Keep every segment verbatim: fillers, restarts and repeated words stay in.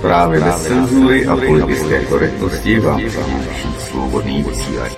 Zprávy bez cenzury a politické korektnosti vám přináší svobodný vysílač.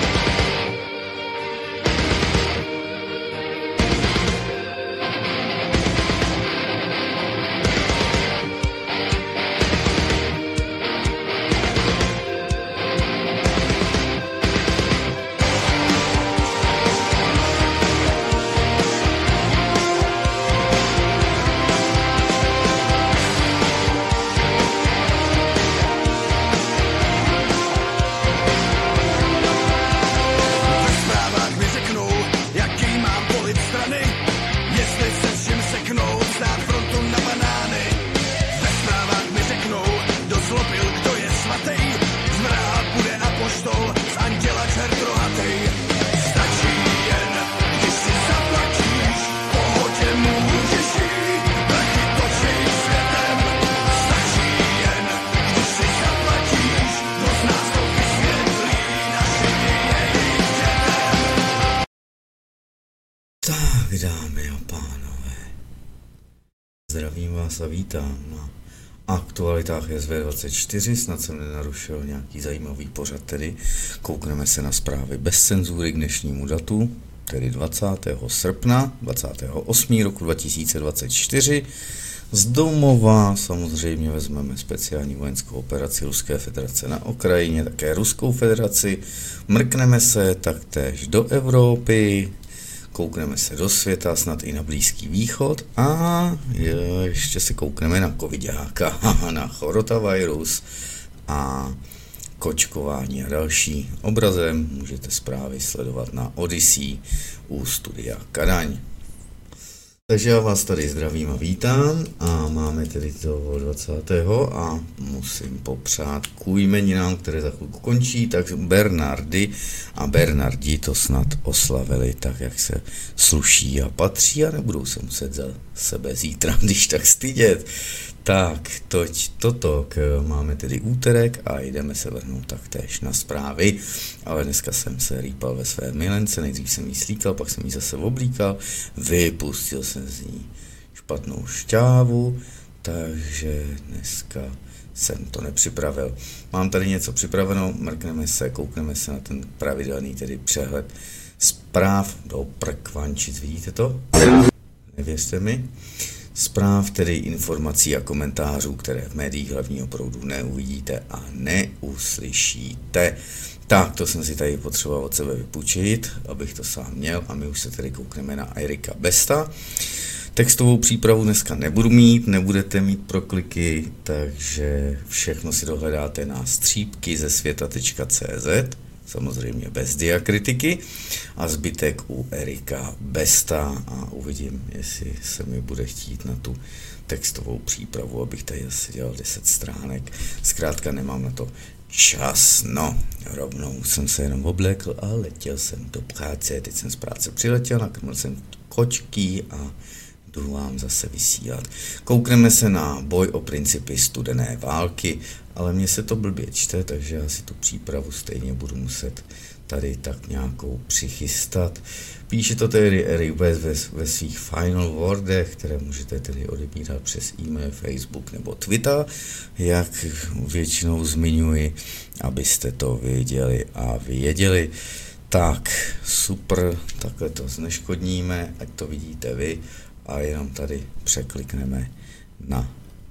Dámy a pánové, zdravím vás a vítám na aktualitách S V dvacet čtyři, snad jsem nenarušil nějaký zajímavý pořad, tedy koukneme se na zprávy bez cenzury k dnešnímu datu, tedy dvacátého srpna, dvacátého osmého roku dva tisíce dvacet čtyři. Z domova samozřejmě vezmeme speciální vojenskou operaci Ruské federace na Ukrajině, také Ruskou federaci, mrkneme se taktéž do Evropy, koukneme se do světa, snad i na Blízký východ a ještě se koukneme na covidáka, na chorotavirus a kočkování a další. Obrazem můžete zprávy sledovat na Odyssey u studia Kadaň. Takže já vás tady zdravím a vítám a máme tedy toho dvacátého a musím popřát k jmeninám, které za chvilku končí, tak Bernardy a Bernardi to snad oslavili tak, jak se sluší a patří a nebudou se muset za sebe zítra, když tak stydět. Tak, toť, toto k, máme tedy úterek a jdeme se vrhnout taktéž na zprávy, ale dneska jsem se rýpal ve své milence, nejdřív jsem jí slíkal, pak jsem jí zase oblíkal, vypustil jsem z ní špatnou šťávu, takže dneska jsem to nepřipravil. Mám tady něco připraveno, mrkneme se, koukneme se na ten pravidelný tedy přehled zpráv do prkvančic, vidíte to? Nevěřte mi. Zpráv, tedy informací a komentářů, které v médiích hlavního proudu neuvidíte a neuslyšíte. Tak, to jsem si tady potřeboval od sebe vypůjčit, abych to sám měl a my už se tedy koukneme na Erika Besta. Textovou přípravu dneska nebudu mít, nebudete mít prokliky, takže všechno si dohledáte na střípky ze světa tečka cé zet, samozřejmě bez diakritiky, a zbytek u Erika Besta a uvidím, jestli se mi bude chtít na tu textovou přípravu, abych tady zase dělal deset stránek. Zkrátka nemám na to čas, no, rovnou jsem se jenom oblékl a letěl jsem do práce, teď jsem z práce přiletěl, nakrmil jsem kočky a jdu vám zase vysílat. Koukneme se na boj o principy studené války, ale mně se to blbě čte, takže já si tu přípravu stejně budu muset tady tak nějakou přichystat. Píše to tedy Erik Best ve, ve svých final wordech, které můžete tedy odebírat přes e-mail, Facebook nebo Twitter, jak většinou zmiňuji, abyste to věděli a věděli. Tak, super, takhle to zneškodníme, ať to vidíte vy a jenom tady překlikneme na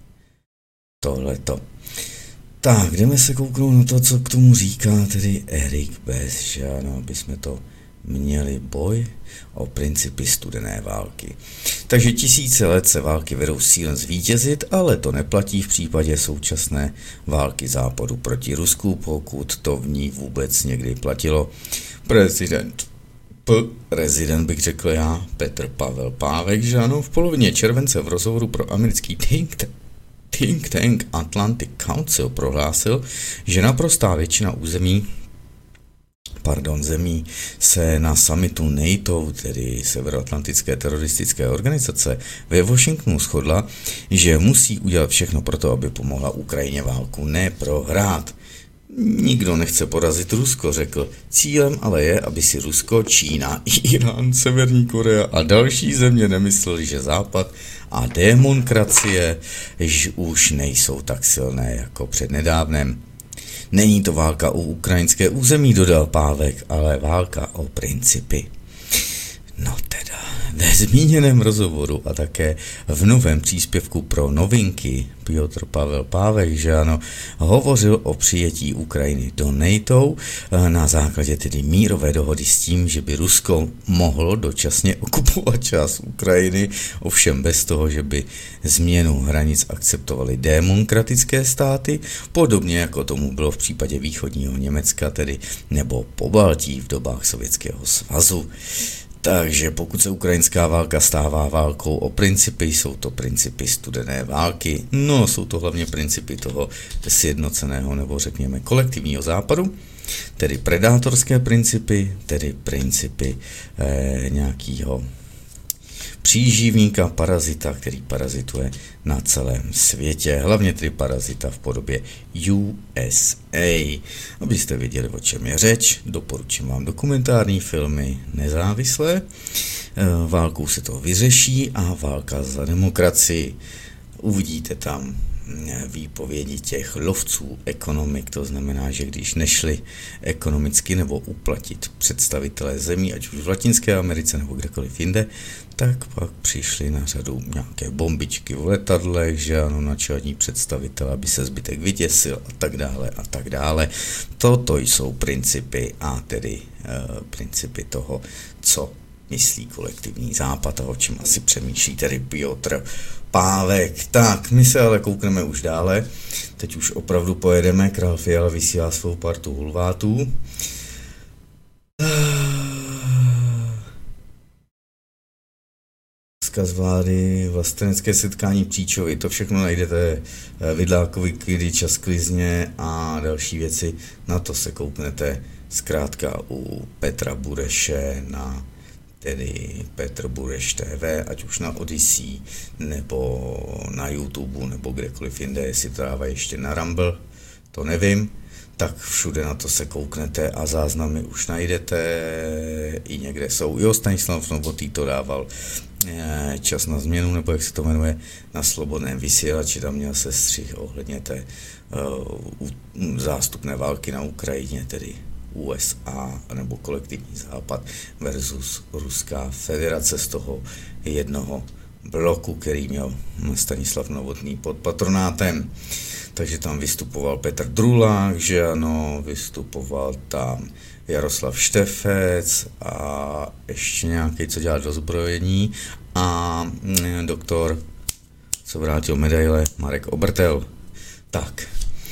tohleto. Tak, jdeme se kouknout na to, co k tomu říká tedy Erik Best, že ano, aby jsme to měli boj o principy studené války. Takže tisíce let se války vedou s cílem zvítězit, ale to neplatí v případě současné války Západu proti Rusku, pokud to v ní vůbec někdy platilo. Prezident P, rezident bych řekl já, Petr Pavel Pávek, že ano, v polovině července v rozhovoru pro americký think tank, think tank Atlantic Council prohlásil, že naprostá většina území pardon, zemí se na summitu NATO, tedy Severoatlantické teroristické organizace, ve Washingtonu shodla, že musí udělat všechno pro to, aby pomohla Ukrajině válku neprohrát. Nikdo nechce porazit Rusko, řekl. Cílem ale je, aby si Rusko, Čína, Irán, Severní Korea a další země nemysleli, že Západ a demokracie už nejsou tak silné jako přednedávnem. Není to válka o ukrajinské území, dodal Pávek, ale válka o principy. No teda, ve zmíněném rozhovoru a také v novém příspěvku pro novinky Piotr Pavel Pávek, že ano, hovořil o přijetí Ukrajiny do NATO na základě tedy mírové dohody s tím, že by Rusko mohlo dočasně okupovat část Ukrajiny, ovšem bez toho, že by změnu hranic akceptovaly demokratické státy, podobně jako tomu bylo v případě východního Německa, tedy nebo Pobaltí v dobách Sovětského svazu. Takže pokud se ukrajinská válka stává válkou o principy, jsou to principy studené války, no jsou to hlavně principy toho sjednoceného nebo řekněme kolektivního západu, tedy predátorské principy, tedy principy eh, nějakého příživníka, parazita, který parazituje na celém světě, hlavně tedy parazita v podobě U S A. Abyste věděli, o čem je řeč, doporučím vám dokumentární filmy nezávislé. Válkou se to vyřeší a válka za demokracii. Uvidíte tam výpovědi těch lovců ekonomik, to znamená, že když nešli ekonomicky nebo uplatit představitelé zemí, ať už v Latinské Americe nebo kdekoliv jinde, tak pak přišli na řadu nějaké bombičky v letadlech, že ano, načelní představitel, aby se zbytek vyděsil a tak dále a tak dále. Toto jsou principy a tedy e, principy toho, co myslí kolektivní západ a o čem asi přemýšlí tedy Piotr Pávek. Tak, my se ale koukneme už dále. Teď už opravdu pojedeme. Král Fiala vysílá svou partu hulvátů. Vzkaz vlády, vlastenecké setkání Příčovi, to všechno najdete Vidlákovi Kdy, Čas klizně a další věci. Na to se kouknete zkrátka u Petra Bureše na tedy Petr Bureš T V, ať už na Odyssey, nebo na YouTube, nebo kdekoliv jinde, jestli to dává ještě na Rumble, to nevím, tak všude na to se kouknete a záznamy už najdete, i někde jsou. Jo, Stanislav Novotný to dával Čas na změnu, nebo jak se to jmenuje, na Slobodném vysílači, tam měl se střih ohledně té uh, zástupné války na Ukrajině, tedy U S A nebo kolektivní západ versus Ruská federace z toho jednoho bloku, který měl Stanislav Novotný pod patronátem. Takže tam vystupoval Petr Drulák, že ano, vystupoval tam Jaroslav Štefec a ještě nějaký, co dělal dozbrojení, a doktor, co vrátil medaile, Marek Obertel. Tak.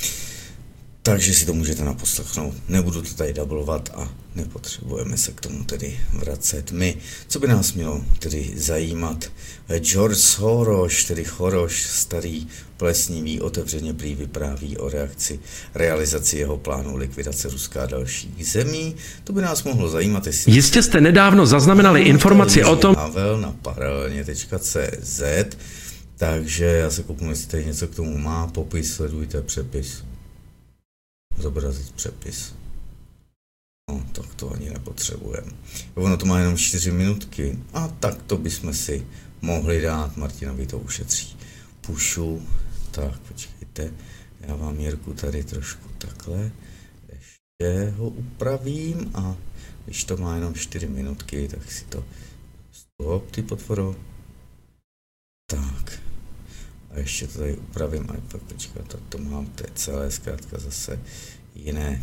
Takže si to můžete naposlechnout. Nebudu to tady dublovat a nepotřebujeme se k tomu tedy vracet my. Co by nás mělo tedy zajímat? George Soros, tedy Choroš, starý plesnivý, otevřeně prý vypráví o reakci, realizaci jeho plánu likvidace Ruska a dalších zemí. To by nás mohlo zajímat, jestli... Jistě jste nedávno zaznamenali informaci o tom... Pavel na paralelně tečka cé zet, takže já se kouknu, jestli tady něco k tomu má. Popis, sledujte přepis. Zobrazit přepis. No, tak to ani nepotřebujeme. Ono to má jenom čtyři minutky. A tak to bychom si mohli dát. Martinovi to ušetří. Pušu. Tak, počkejte. Já vám, Jirku, tady trošku takhle. Ještě ho upravím a když to má jenom čtyři minutky, tak si to... Stop, ty potvoro. Tak. A ještě to tady upravím, a pak počkat, tak to mám, to je celé zkrátka zase jiné.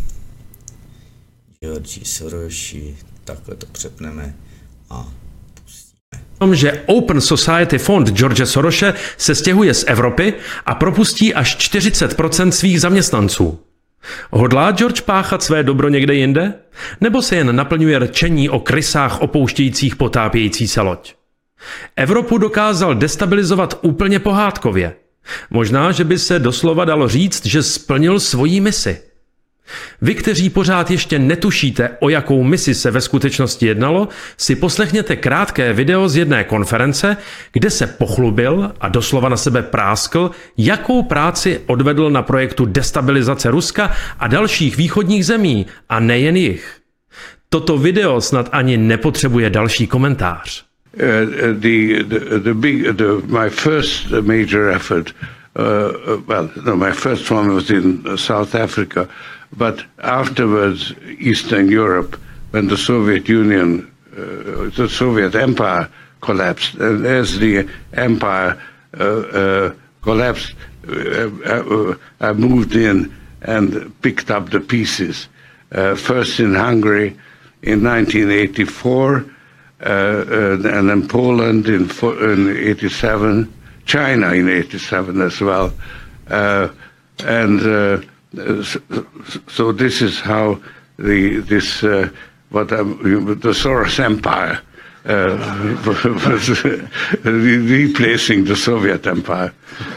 Georgi Soroši, takhle to přepneme a pustíme. Tom, že Open Society Fond George Sorose se stěhuje z Evropy a propustí až čtyřicet procent svých zaměstnanců. Hodlá George páchat své dobro někde jinde? Nebo se jen naplňuje rčení o krysách opouštějících potápějící se loď? Evropu dokázal destabilizovat úplně pohádkově. Možná, že by se doslova dalo říct, že splnil svoji misi. Vy, kteří pořád ještě netušíte, o jakou misi se ve skutečnosti jednalo, si poslechněte krátké video z jedné konference, kde se pochlubil a doslova na sebe práskl, jakou práci odvedl na projektu destabilizace Ruska a dalších východních zemí, a nejen jich. Toto video snad ani nepotřebuje další komentář. Uh, the, the, the big, the, my first major effort, uh, well, no, my first one was in South Africa, but afterwards Eastern Europe, when the Soviet Union, uh, the Soviet Empire collapsed, and as the empire uh, uh, collapsed, uh, uh, I moved in and picked up the pieces. Uh, first in Hungary in nineteen eighty-four, uh, uh, and then Poland in, in eighty-seven, China in eighty-seven as well, uh, and uh, so, so this is how the this uh, what I'm, the Soros Empire uh, was replacing the Soviet Empire.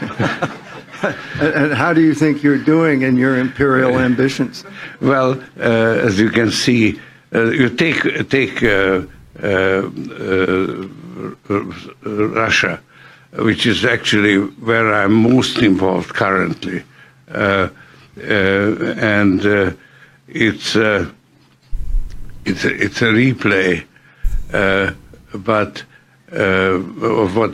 And how do you think you're doing in your imperial ambitions? Well, uh, as you can see, uh, you take take uh, uh, uh, Russia, which is actually where I'm most involved currently, uh, uh, and uh, it's uh, it's a, it's a replay, uh, but uh, of what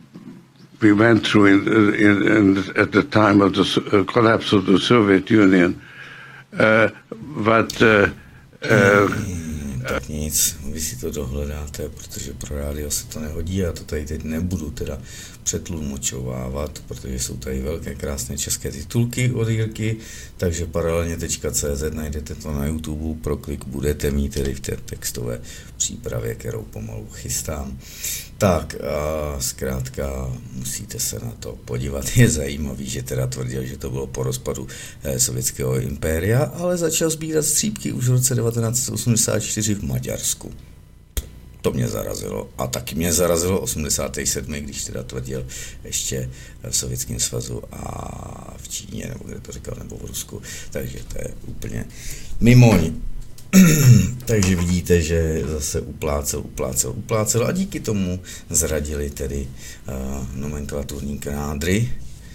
we went through in, in, in, at the time of the uh, collapse of the Soviet Union. Uh, but uh, uh, tak nic, vy si to dohledáte, protože pro rádio se to nehodí, já to tady teď nebudu teda přetlumočovávat, protože jsou tady velké krásné české titulky od Jirky, takže paralelně tečka cé zet najdete to na YouTube, pro klik budete mít tedy v té textové přípravě, kterou pomalu chystám. Tak a zkrátka musíte se na to podívat. Je zajímavý, že teda tvrdil, že to bylo po rozpadu eh, sovětského impéria, ale začal sbírat střípky už v roce devatenáct set osmdesát čtyři v Maďarsku. To mě zarazilo. A taky mě zarazilo osmdesát sedm, když teda tvrdil ještě v Sovětském svazu a v Číně, nebo kde to říkal, nebo v Rusku. Takže to je úplně mimoň. Takže vidíte, že zase uplácel, uplácel, uplácel a díky tomu zradili tedy uh, nomenklaturní krádry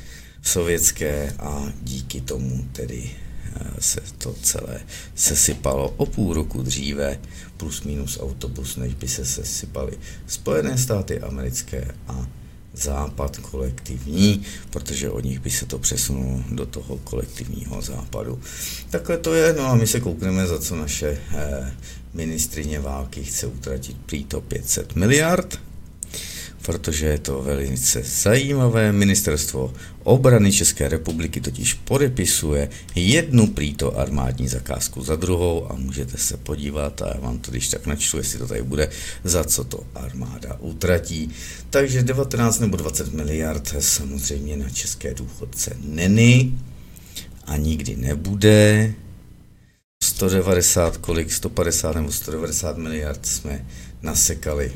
sovětské a díky tomu tedy uh, se to celé sesypalo o půl roku dříve plus minus autobus, než by se sesypaly Spojené státy americké a západ kolektivní, protože od nich by se to přesunulo do toho kolektivního západu. Takhle to je, no a my se koukneme, za co naše eh, ministryně války chce utratit prý to pět set miliard, protože je to velice zajímavé. Ministerstvo obrany České republiky totiž podepisuje jednu prý to armádní zakázku za druhou a můžete se podívat, a já vám to když tak načtu, jestli to tady bude, za co to armáda utratí. Takže devatenáct nebo dvacet miliard samozřejmě na české důchodce není a nikdy nebude. sto devadesát, kolik, sto padesát nebo sto devadesát miliard jsme nasekali.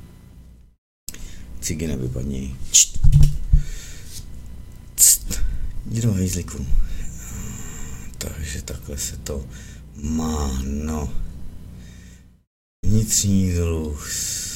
Cigy nevypadnějí. Jdi do hejzliku. Takže takhle se to má, no. Vnitřní dluh,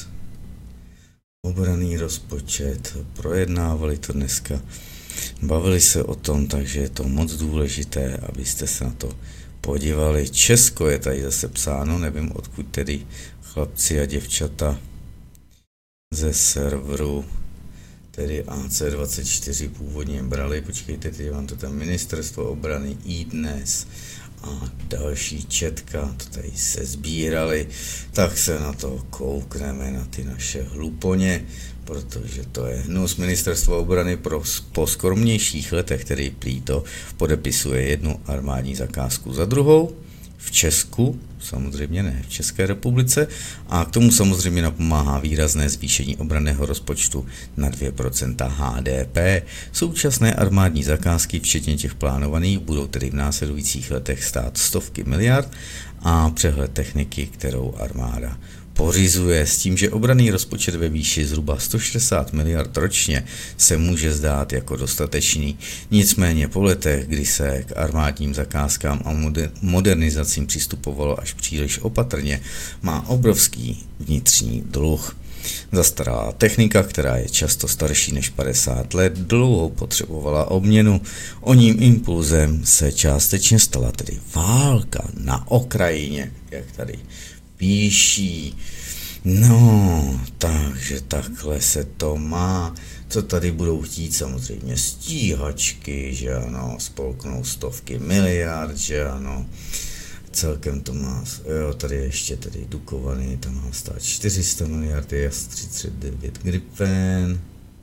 obranný rozpočet, projednávali to dneska, bavili se o tom, takže je to moc důležité, abyste se na to podívali. Česko je tady zase psáno, nevím odkud tedy chlapci a děvčata ze serveru, tedy A C dvacet čtyři původně brali, počkejte, teď vám to tam Ministerstvo obrany, iDnes a další četka, to tady se sbírali, tak se na to koukneme, na ty naše hluponě, protože to je hnus. Ministerstvo obrany pro, po skromnějších letech, který prý to podepisuje jednu armádní zakázku za druhou, v Česku, samozřejmě ne v České republice, a k tomu samozřejmě napomáhá výrazné zvýšení obranného rozpočtu na dvě procenta H D P. Současné armádní zakázky, včetně těch plánovaných, budou tedy v následujících letech stát stovky miliard a přehled techniky, kterou armáda pořizuje s tím, že obranný rozpočet ve výši zhruba sto šedesát miliard ročně se může zdát jako dostatečný. Nicméně po letech, kdy se k armádním zakázkám a modernizacím přistupovalo až příliš opatrně, má obrovský vnitřní dluh. Zastaralá technika, která je často starší než padesát let, dlouho potřebovala obměnu. Oním impulzem se částečně stala tedy válka na Ukrajině, jak tady píší. No, takže takhle se to má. Co tady budou chtít? Samozřejmě stíhačky, že ano, spolknou stovky miliard, že ano. Celkem to má, jo, tady ještě tady Dukovany, tam má stát čtyři sta miliard, Jas třicet devět Gripen.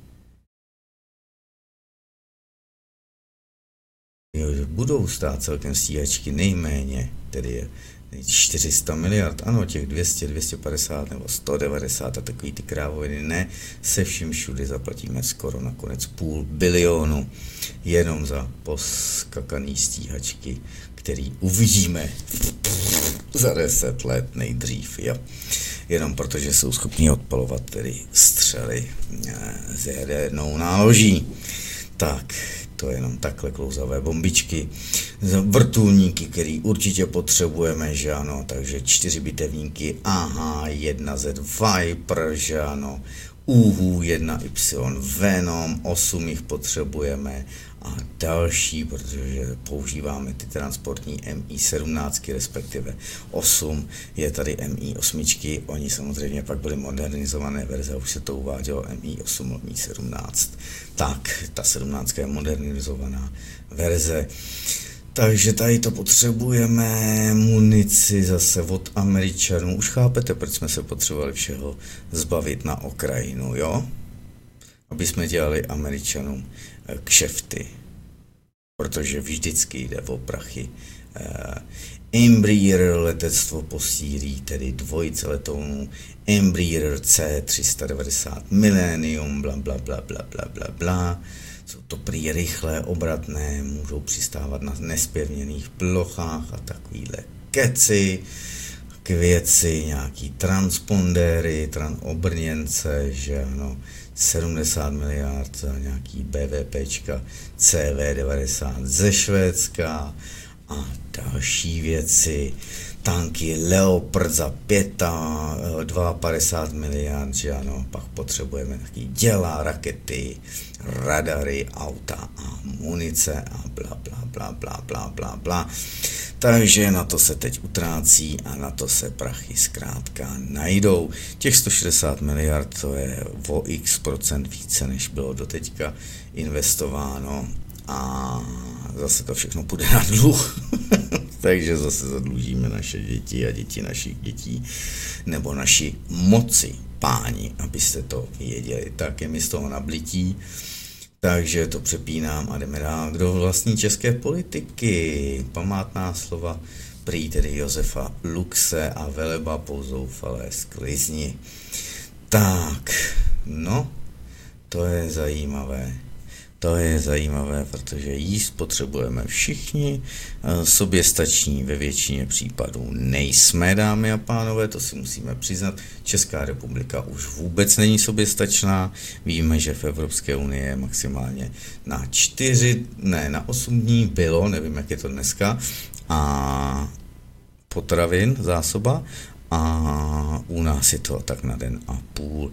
Jo, že budou stát celkem stíhačky nejméně, tedy je čtyři sta miliard, ano, těch dvě stě, dvě stě padesát nebo sto devadesát a takový ty krávoviny, ne, se vším všudy zaplatíme skoro nakonec půl bilionu jenom za poskakaný stíhačky, který uvidíme za deset let nejdřív, jo. Jenom protože jsou schopni odpalovat tedy střely s jadernou náloží. Tak, to je jenom takhle klouzavé bombičky, vrtulníky, který určitě potřebujeme, že ano, takže čtyři bitevníky A H jedna Z Viper, že ano, U H U jedna Y Venom, osm jich potřebujeme a další, protože používáme ty transportní M I sedmnáct, respektive osm, je tady M I osm, oni samozřejmě pak byly modernizované verze, už se to uvádělo M I osm, M I sedmnáct, tak ta sedmnáct je modernizovaná verze. Takže tady to potřebujeme, munici zase od Američanů. Už chápete, proč jsme se potřebovali všeho zbavit na Ukrajinu, jo? Aby jsme dělali Američanům kšefty. Protože vždycky jde o prachy. Embraer letectvo posílí, tedy dvojice letounů, Embraer C tři sta devadesát Millennium, bla bla bla bla bla bla bla. Jsou to prý rychlé, obratné, můžou přistávat na nespevněných plochách a takovýhle keci, k věci, nějaký transpondéry, tran obrněnce, že ano, sedmdesát miliard za nějaký BVPčka C V devadesát ze Švédska a další věci. Tanky Leopard za padesát dva miliard, že ano, pak potřebujeme taky děla, rakety, radary, auta a munice a bla bla bla bla bla bla bla. Takže na to se teď utrácí a na to se prachy zkrátka najdou. Těch sto šedesát miliard, to je o x procent více, než bylo doteďka investováno a zase to všechno půjde na dluh. Takže zase zadlužíme naše děti a děti našich dětí, nebo naši moci páni, abyste to věděli. Tak je mi z toho nablití, takže to přepínám a jdeme dál. Kdo vlastní české politiky? Památná slova prý tedy Josefa Luxe a Veleba po zoufalé sklizni. Tak, no, to je zajímavé. To je zajímavé, protože jíst potřebujeme všichni, soběstační ve většině případů nejsme, dámy a pánové, to si musíme přiznat. Česká republika už vůbec není soběstačná, víme, že v Evropské unii je maximálně na čtyři, ne, na osm dní bylo, nevím, jak je to dneska, a potravin, zásoba, a u nás je to tak na den a půl.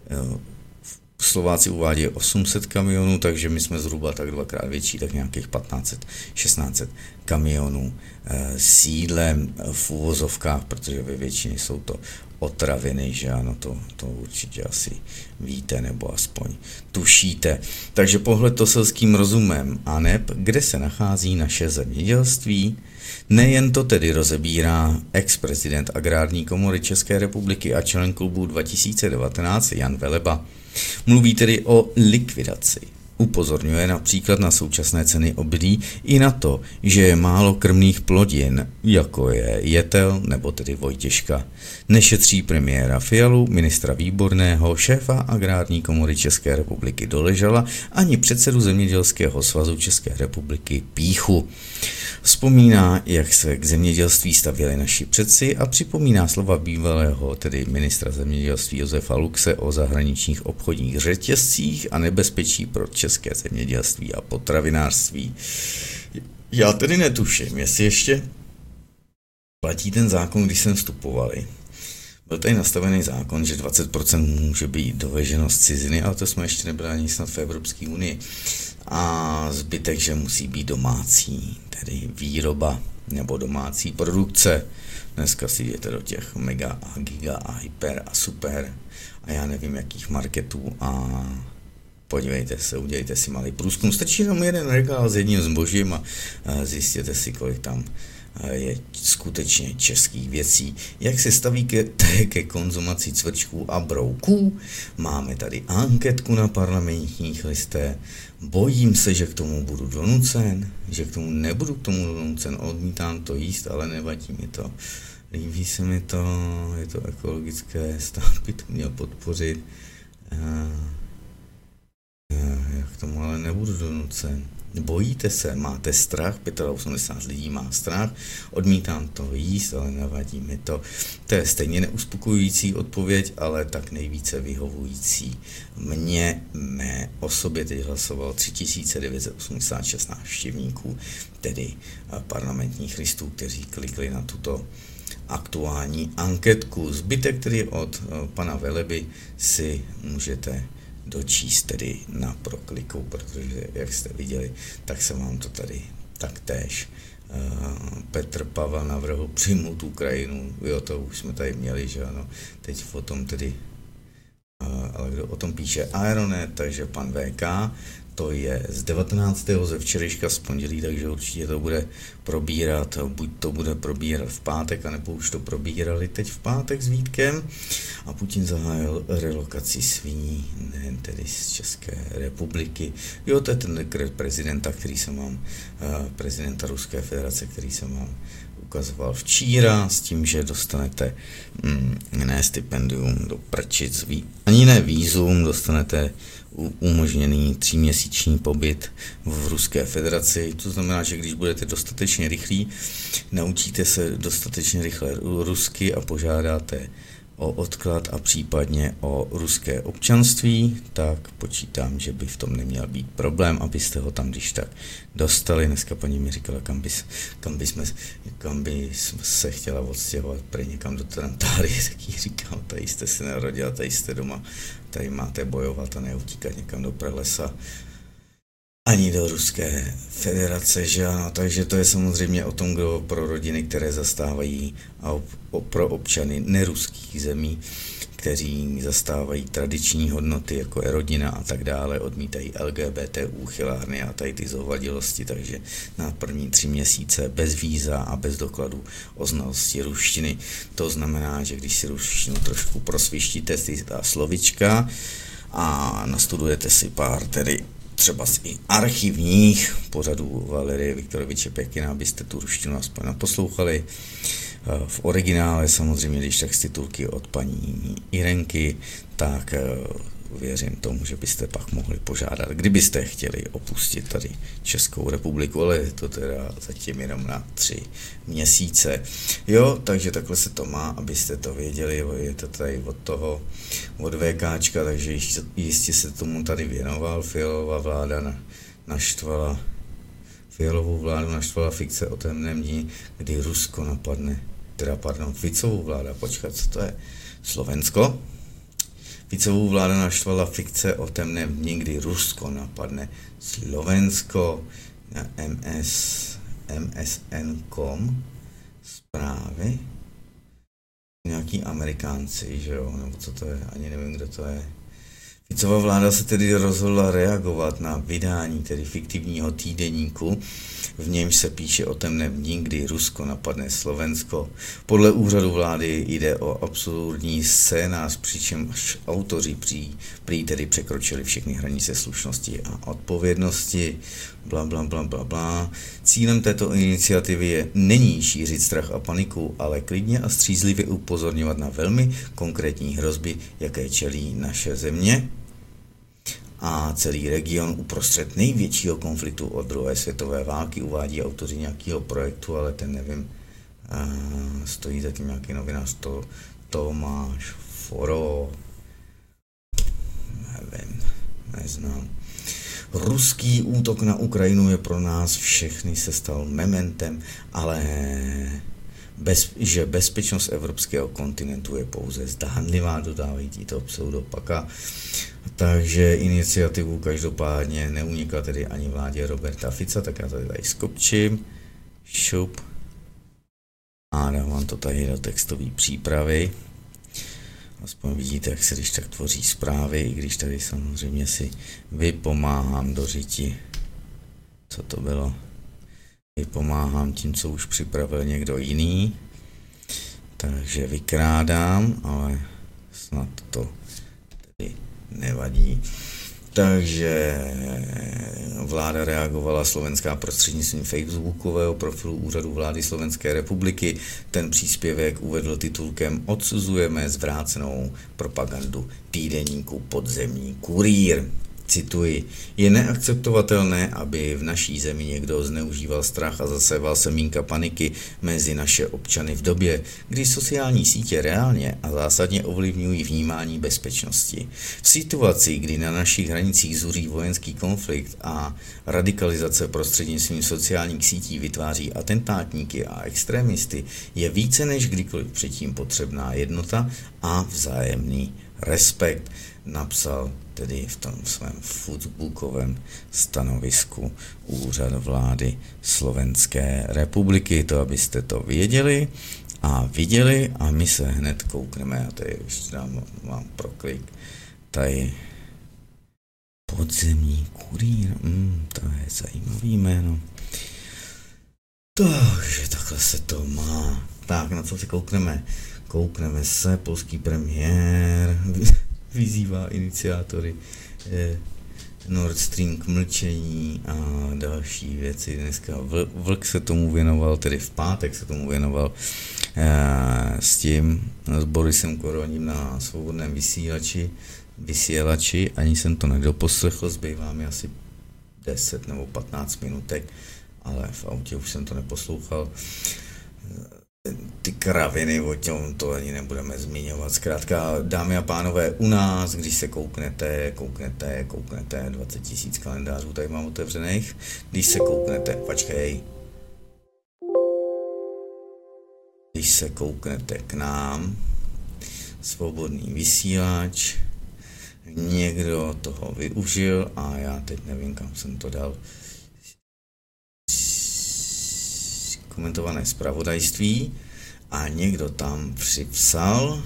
Slováci uvádějí osm set kamionů, takže my jsme zhruba tak dvakrát větší, tak nějakých patnáct set, šestnáct set kamionů e, s jídlem v uvozovkách, protože ve většině jsou to otraviny, že ano, to, to určitě asi víte, nebo aspoň tušíte. Takže pohled to selským rozumem, aneb kde se nachází naše zemědělství. Nejen to tedy rozebírá ex-prezident Agrární komory České republiky a člen klubu dva tisíce devatenáct Jan Veleba. Mluví tedy o likvidaci Upozorňuje například na současné ceny obilí i na to, že je málo krmných plodin, jako je jetel nebo tedy Vojtěžka. Nešetří premiéra Fialu, ministra Výborného, šéfa Agrární komory České republiky Doležala ani předsedu Zemědělského svazu České republiky Píchu. Vzpomíná, jak se k zemědělství stavěli naši předci a připomíná slova bývalého, tedy ministra zemědělství Josefa Luxe o zahraničních obchodních řetězcích a nebezpečí pro české zemědělství a potravinářství. Já tedy netuším, jestli ještě platí ten zákon, když jsme vstupovali. Byl tady nastavený zákon, že dvacet procent může být doveženo z ciziny, ale to jsme ještě nebyli ani snad v Evropské unii. A zbytek, že musí být domácí, tedy výroba nebo domácí produkce. Dneska si jdete do těch mega a giga a hyper a super a já nevím jakých marketů a podívejte se, udělejte si malý průzkum. Stačí jenom jeden regál s jedním zbožím a zjistěte si, kolik tam je skutečně českých věcí. Jak se staví ke, ke konzumaci cvrčků a brouků? Máme tady anketku na Parlamentních listech. Bojím se, že k tomu budu donucen, že k tomu nebudu k tomu donucen, odmítám to jíst, ale nevadí mi to. Líbí se mi to, je to ekologické, stát by to měl podpořit. Já k tomu ale nebudu donucen. Bojíte se, máte strach, osmdesát pět lidí má strach, odmítám to jíst, ale nevadí mi to. To je stejně neuspokojující odpověď, ale tak nejvíce vyhovující. Mně, mé osobě teď hlasovalo tři tisíce devět set osmdesát šest návštěvníků, tedy Parlamentních listů, kteří klikli na tuto aktuální anketku. Zbytek tedy od pana Veleby si můžete dočíst tedy na prokliku, protože jak jste viděli, tak se vám to tady taktéž uh, Petr Pavel navrhl přijmout Ukrajinu, jo, to už jsme tady měli, že ano, teď o tom tedy, uh, ale kdo o tom píše Aeronet, takže pan V K, to je z devatenáctého ze včerejška z pondělí, takže určitě to bude probírat, buď to bude probírat v pátek, anebo už to probírali teď v pátek s Vítkem a Putin zahájil relokaci sviní, nejen tedy z České republiky. Jo, to je ten dekret prezidenta, který jsem vám, prezidenta Ruské federace, který jsem vám ukazoval včíra, s tím, že dostanete mm, ne stipendium do prčic, ani ne vízum, dostanete umožněný tříměsíční pobyt v Ruské federaci. To znamená, že když budete dostatečně rychlí, naučíte se dostatečně rychle rusky a požádáte o odklad a případně o ruské občanství, tak počítám, že by v tom neměl být problém, abyste ho tam když tak dostali. Dneska paní mi říkala, kam by, kam by, jsme, kam by se chtěla odstěhovat prý někam do Tarantáry, tak jí říkám, tady jste se narodila, tady jste doma, tady máte bojovat a neutíkat někam do pralesa ani do Ruské federace, že ano, takže to je samozřejmě o tom, kdo pro rodiny, které zastávají a pro občany neruských zemí, kteří zastávají tradiční hodnoty, jako je rodina a tak dále, odmítají L G B T úchylárny a tady ty zouvadilosti, takže na první tři měsíce bez víza a bez dokladu o znalosti ruštiny. To znamená, že když si ruštinu trošku prosvištíte si ta slovička a nastudujete si pár tedy třeba z i archivních pořadů Valerie Viktoroviče Pěkina, abyste tu ruštinu aspoň naposlouchali. V originále samozřejmě, když tak z titulky od paní Irenky, tak věřím tomu, že byste pak mohli požádat, kdybyste chtěli opustit tady Českou republiku, ale je to teda zatím jenom na tři měsíce. Jo, takže takhle se to má, abyste to věděli, je to tady od toho, od VKčka, takže jistě, jistě se tomu tady věnoval. Fialová vláda na, naštvala, Fialovou vládu naštvala fikce o temném dni, kdy Rusko napadne, teda pardon, Ficovou vláda, počkat, co to je, Slovensko? Ficovou vláda naštvala fikce o temném dni, kdy Rusko napadne Slovensko, na M S, M S N tečka com zprávy. Nějaký Amerikánci, že jo, nebo co to je, ani nevím, kdo to je. Ficova vláda se tedy rozhodla reagovat na vydání tedy fiktivního týdeníku, v němž se píše o temném dni, kdy Rusko napadne Slovensko. Podle úřadu vlády jde o absurdní scénář, přičemž autoři prý, prý tedy překročili všechny hranice slušnosti a odpovědnosti. Bla, bla, bla, bla, bla. Cílem této iniciativy je není šířit strach a paniku, ale klidně a střízlivě upozorňovat na velmi konkrétní hrozby, jaké čelí naše země a celý region uprostřed největšího konfliktu od druhé světové války. Uvádí autoři nějakého projektu, ale ten nevím, stojí zatím nějaký novinář, to Tomáš Foro, nevím, neznám. Ruský útok na Ukrajinu je pro nás všechny se stal mementem, ale bez, že bezpečnost evropského kontinentu je pouze zdánlivá, dodávají títo pseudopaka. Takže iniciativu každopádně neunikla tedy ani vládě Roberta Fica, tak já tady tady skopčím, šup a dávám to tady do textové přípravy. Aspoň vidíte, jak se když tak tvoří zprávy, i když tady samozřejmě si vypomáhám do řiti. Co to bylo? Vypomáhám tím, co už připravil někdo jiný. Takže vykrádám, ale snad to tedy nevadí. Takže vláda reagovala slovenská prostřednictvím facebookového profilu Úřadu vlády Slovenské republiky. Ten příspěvek uvedl titulkem Odsuzujeme zvrácenou propagandu týdeníku Podzemní kurýr. Cituji, je neakceptovatelné, aby v naší zemi někdo zneužíval strach a zaséval semínka paniky mezi naše občany v době, kdy sociální sítě reálně a zásadně ovlivňují vnímání bezpečnosti. V situaci, kdy na našich hranicích zuří vojenský konflikt a radikalizace prostřednictvím sociálních sítí vytváří atentátníky a extremisty, je více než kdykoliv předtím potřebná jednota a vzájemný respekt, napsal tedy v tom svém facebookovém stanovisku Úřad vlády Slovenské republiky. To, abyste to věděli a viděli, a my se hned koukneme, a tady ještě dám vám proklik, tady Podzemní kurýr, mm, to je zajímavý jméno. Takže takhle se to má. Tak, na co si koukneme? Koukneme se, polský premiér vyzývá iniciátory eh, Nord Stream k mlčení a další věci. Dneska Vlk se tomu věnoval, tedy v pátek se tomu věnoval eh, s tím, s Borisem Koroním na svobodném vysílači, vysílači, ani jsem to nedoposlechl, zbývá mi asi deset nebo patnáct minutek, ale v autě už jsem to neposlouchal. Ty kraviny, o tom to ani nebudeme zmiňovat. Zkrátka, dámy a pánové, u nás, když se kouknete, kouknete, kouknete, dvacet tisíc kalendářů tady mám otevřených, když se kouknete, počkej, když se kouknete k nám, svobodný vysílač, někdo toho využil a já teď nevím, kam jsem to dal, komentované zpravodajství a někdo tam připsal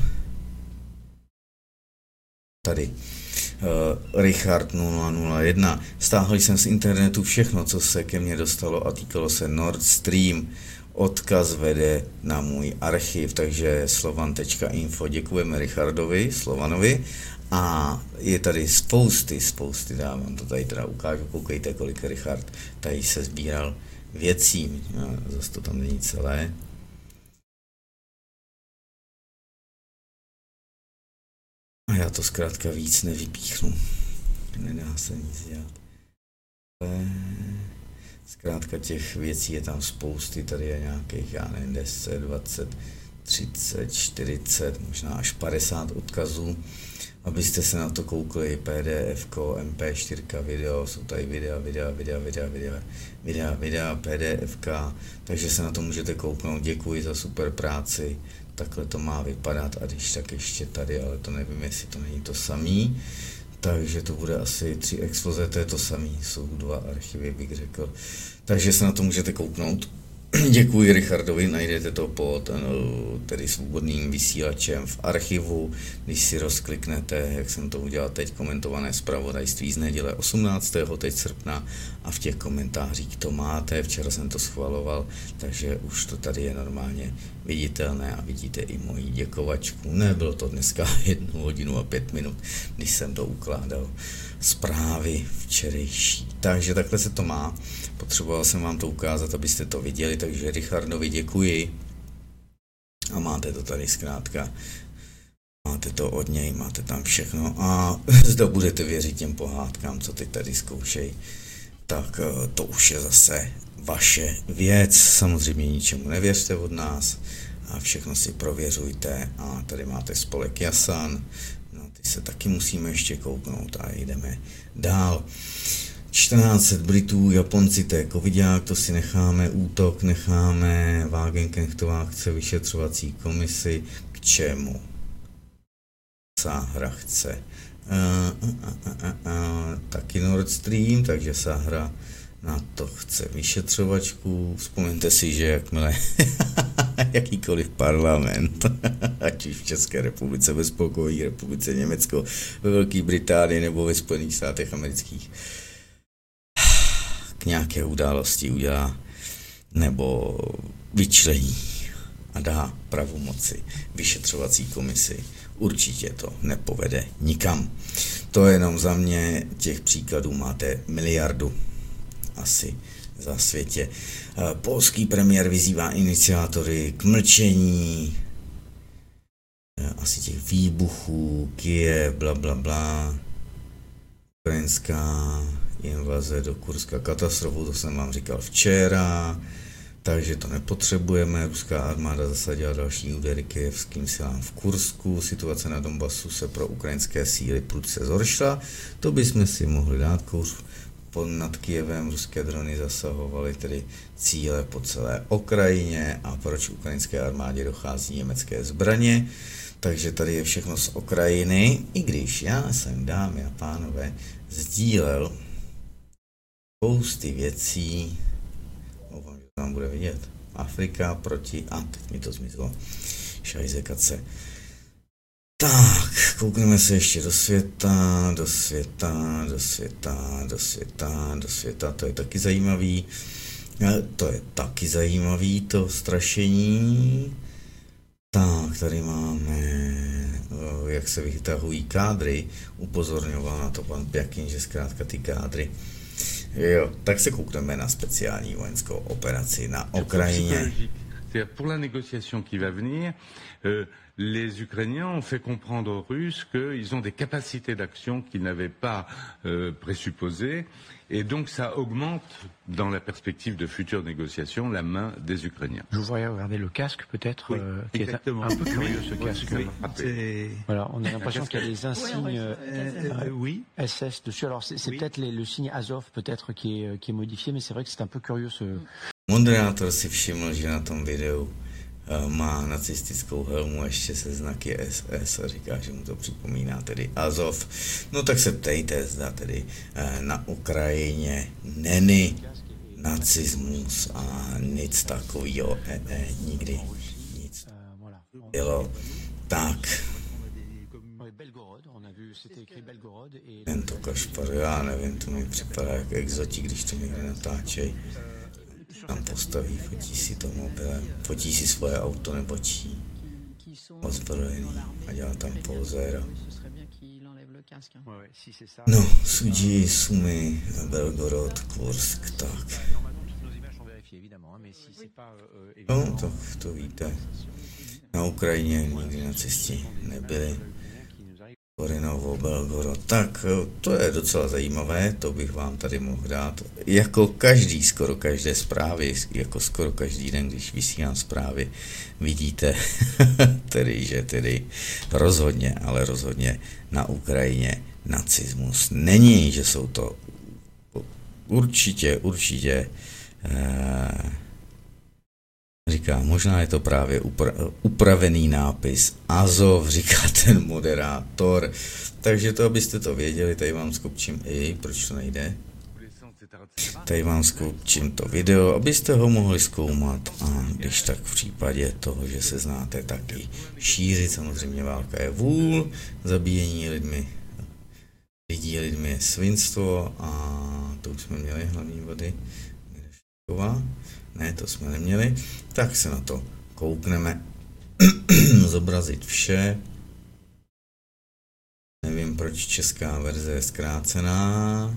tady uh, Richard nula nula jedna. Stáhl jsem z internetu všechno, co se ke mně dostalo a týkalo se Nord Stream. Odkaz vede na můj archiv, takže slovan tečka info. Děkujeme Richardovi, Slovanovi. A je tady spousty, spousty, dávám to tady teda ukážu, koukejte, kolik Richard tady se sbíral věcí, zase to tam není celé. A já to zkrátka víc nevypíchnu. Nedá se nic dělat. Zkrátka těch věcí je tam spousty, tady je nějakých, já nevím, deset, dvacet, třicet, čtyřicet, možná až padesát odkazů. Abyste se na to koukli, P D F ko, M P čtyři video, jsou tady videa, videa, videa, videa, videa, videa, videa, P D F ka, takže se na to můžete kouknout. Děkuji za super práci, takhle to má vypadat a když tak ještě tady, ale to nevím, jestli to není to samý, takže to bude asi tři expoze, to je to samý, jsou dva archivy, bych řekl, takže se na to můžete kouknout. Děkuji Richardovi, najdete to pod tedy svobodným vysílačem v archivu, když si rozkliknete, jak jsem to udělal teď, komentované zpravodajství z neděle osmnáctého teď srpna a v těch komentářích to máte, včera jsem to schvaloval, takže už to tady je normálně viditelné a vidíte i moji děkovačku. Nebylo to dneska jednu hodinu a pět minut, když jsem to ukládal zprávy včerejší. Takže takhle se to má. Potřeboval jsem vám to ukázat, abyste to viděli, takže Richardovi děkuji. A máte to tady zkrátka. Máte to od něj, máte tam všechno. A zda budete věřit těm pohádkám, co teď tady zkoušej, tak to už je zase vaše věc. Samozřejmě ničemu nevěřte od nás a všechno si prověřujte. A tady máte spolek Jasan. No, ty se taky musíme ještě kouknout a jdeme dál. čtrnáct set Britů, Japonci, to je covidák, to si necháme, útok necháme, Wagenknechtová chce vyšetřovací komisi, k čemu? Sáhra chce. Uh, uh, uh, uh, uh, taky Nord Stream, takže Sáhra na to chce vyšetřovačku. Vzpomeňte si, že jakmile jakýkoliv parlament, ať už v České republice, ve Spolkové republice Německo, ve Velké Británii nebo ve Spojených státech amerických, k nějaké události udělá nebo vyčlení a dá pravomoci vyšetřovací komisi, určitě to nepovede nikam. To je jenom za mě, těch příkladů máte miliardu asi za světě. Polský premiér vyzývá iniciátory k mlčení, asi těch výbuchů, Kyjev, bla bla bla, ukrajinská invaze do Kurska, katastrofu, to jsem vám říkal včera, takže to nepotřebujeme. Ruská armáda zasadila další údery kyjevským silám v Kursku, situace na Donbasu se pro ukrajinské síly prudce zhoršila, to bychom si mohli dát kouř. Nad Kyjevem ruské drony zasahovaly tedy cíle po celé Ukrajině a proč ukrajinské armádě dochází německé zbraně. Takže tady je všechno z Ukrajiny, i když já jsem, dámy a pánové, sdílel spousty věcí, doufám, že to vám bude vidět, Afrika proti, a teď mi to zmizlo, šajzekace. Tak, koukneme se ještě do světa, do světa, do světa, do světa, do světa, to je taky zajímavý, to je taky zajímavý, to strašení. Tak, tady máme, jak se vytahují kádry, upozorňoval na to pan Pjakin, že zkrátka ty kádry. Jo, tak se koukneme na speciální vojenskou operaci na Ukrajině. Pour la négociation qui va venir, euh, les Ukrainiens ont fait comprendre aux Russes qu'ils ont des capacités d'action qu'ils n'avaient pas euh, présupposées, et donc ça augmente, dans la perspective de futures négociations, la main des Ukrainiens. Je vous voudrais regarder le casque, peut-être, oui, euh, qui exactement. est un, un peu curieux, ce casque. Oui, voilà, on a l'impression qu'il y a des insignes euh, euh, oui. S S dessus. Alors, c'est oui. peut-être les, le signe Azov, peut-être, qui est, qui est modifié, mais c'est vrai que c'est un peu curieux, ce... Moderátor si všiml, že na tom videu má nacistickou helmu ještě se znaky S S a říká, že mu to připomíná tedy Azov. No tak se ptejte, zda tedy na Ukrajině není nacismus a nic takového e, e, nikdy nic bylo. Tak. Tento kašpar, já nevím, to mi připadá jako exotik, když to někde natáčej. Tam postaví, fotí si to mobilem, fotí si svoje auto nebo čí, ozbrojený a dělá tam pozéra. No, Sudži, Sumy, Belgorod, Kursk, tak. No, tak to víte. Na Ukrajině nikdy nacisti nebyli. Korinovo, Belgorod. Tak to je docela zajímavé, to bych vám tady mohl dát. Jako každý, skoro každé zprávy, jako skoro každý den, když vysílám zprávy, vidíte, tedy, že tedy rozhodně, ale rozhodně na Ukrajině nacismus není, že jsou to určitě, určitě eh, říká, možná je to právě upra- upravený nápis Azov, říká ten moderátor. Takže to, abyste to věděli, tady vám skopčím i, proč to nejde. Tady vám skočím to video, abyste ho mohli zkoumat a když tak v případě toho, že se znáte, tak i šířit. Samozřejmě válka je vůl, zabíjení lidmi, lidí lidmi je svinstvo a to už jsme měli hlavní body. Ne, to jsme neměli, tak se na to koukneme. Zobrazit vše. Nevím, proč česká verze je zkrácená.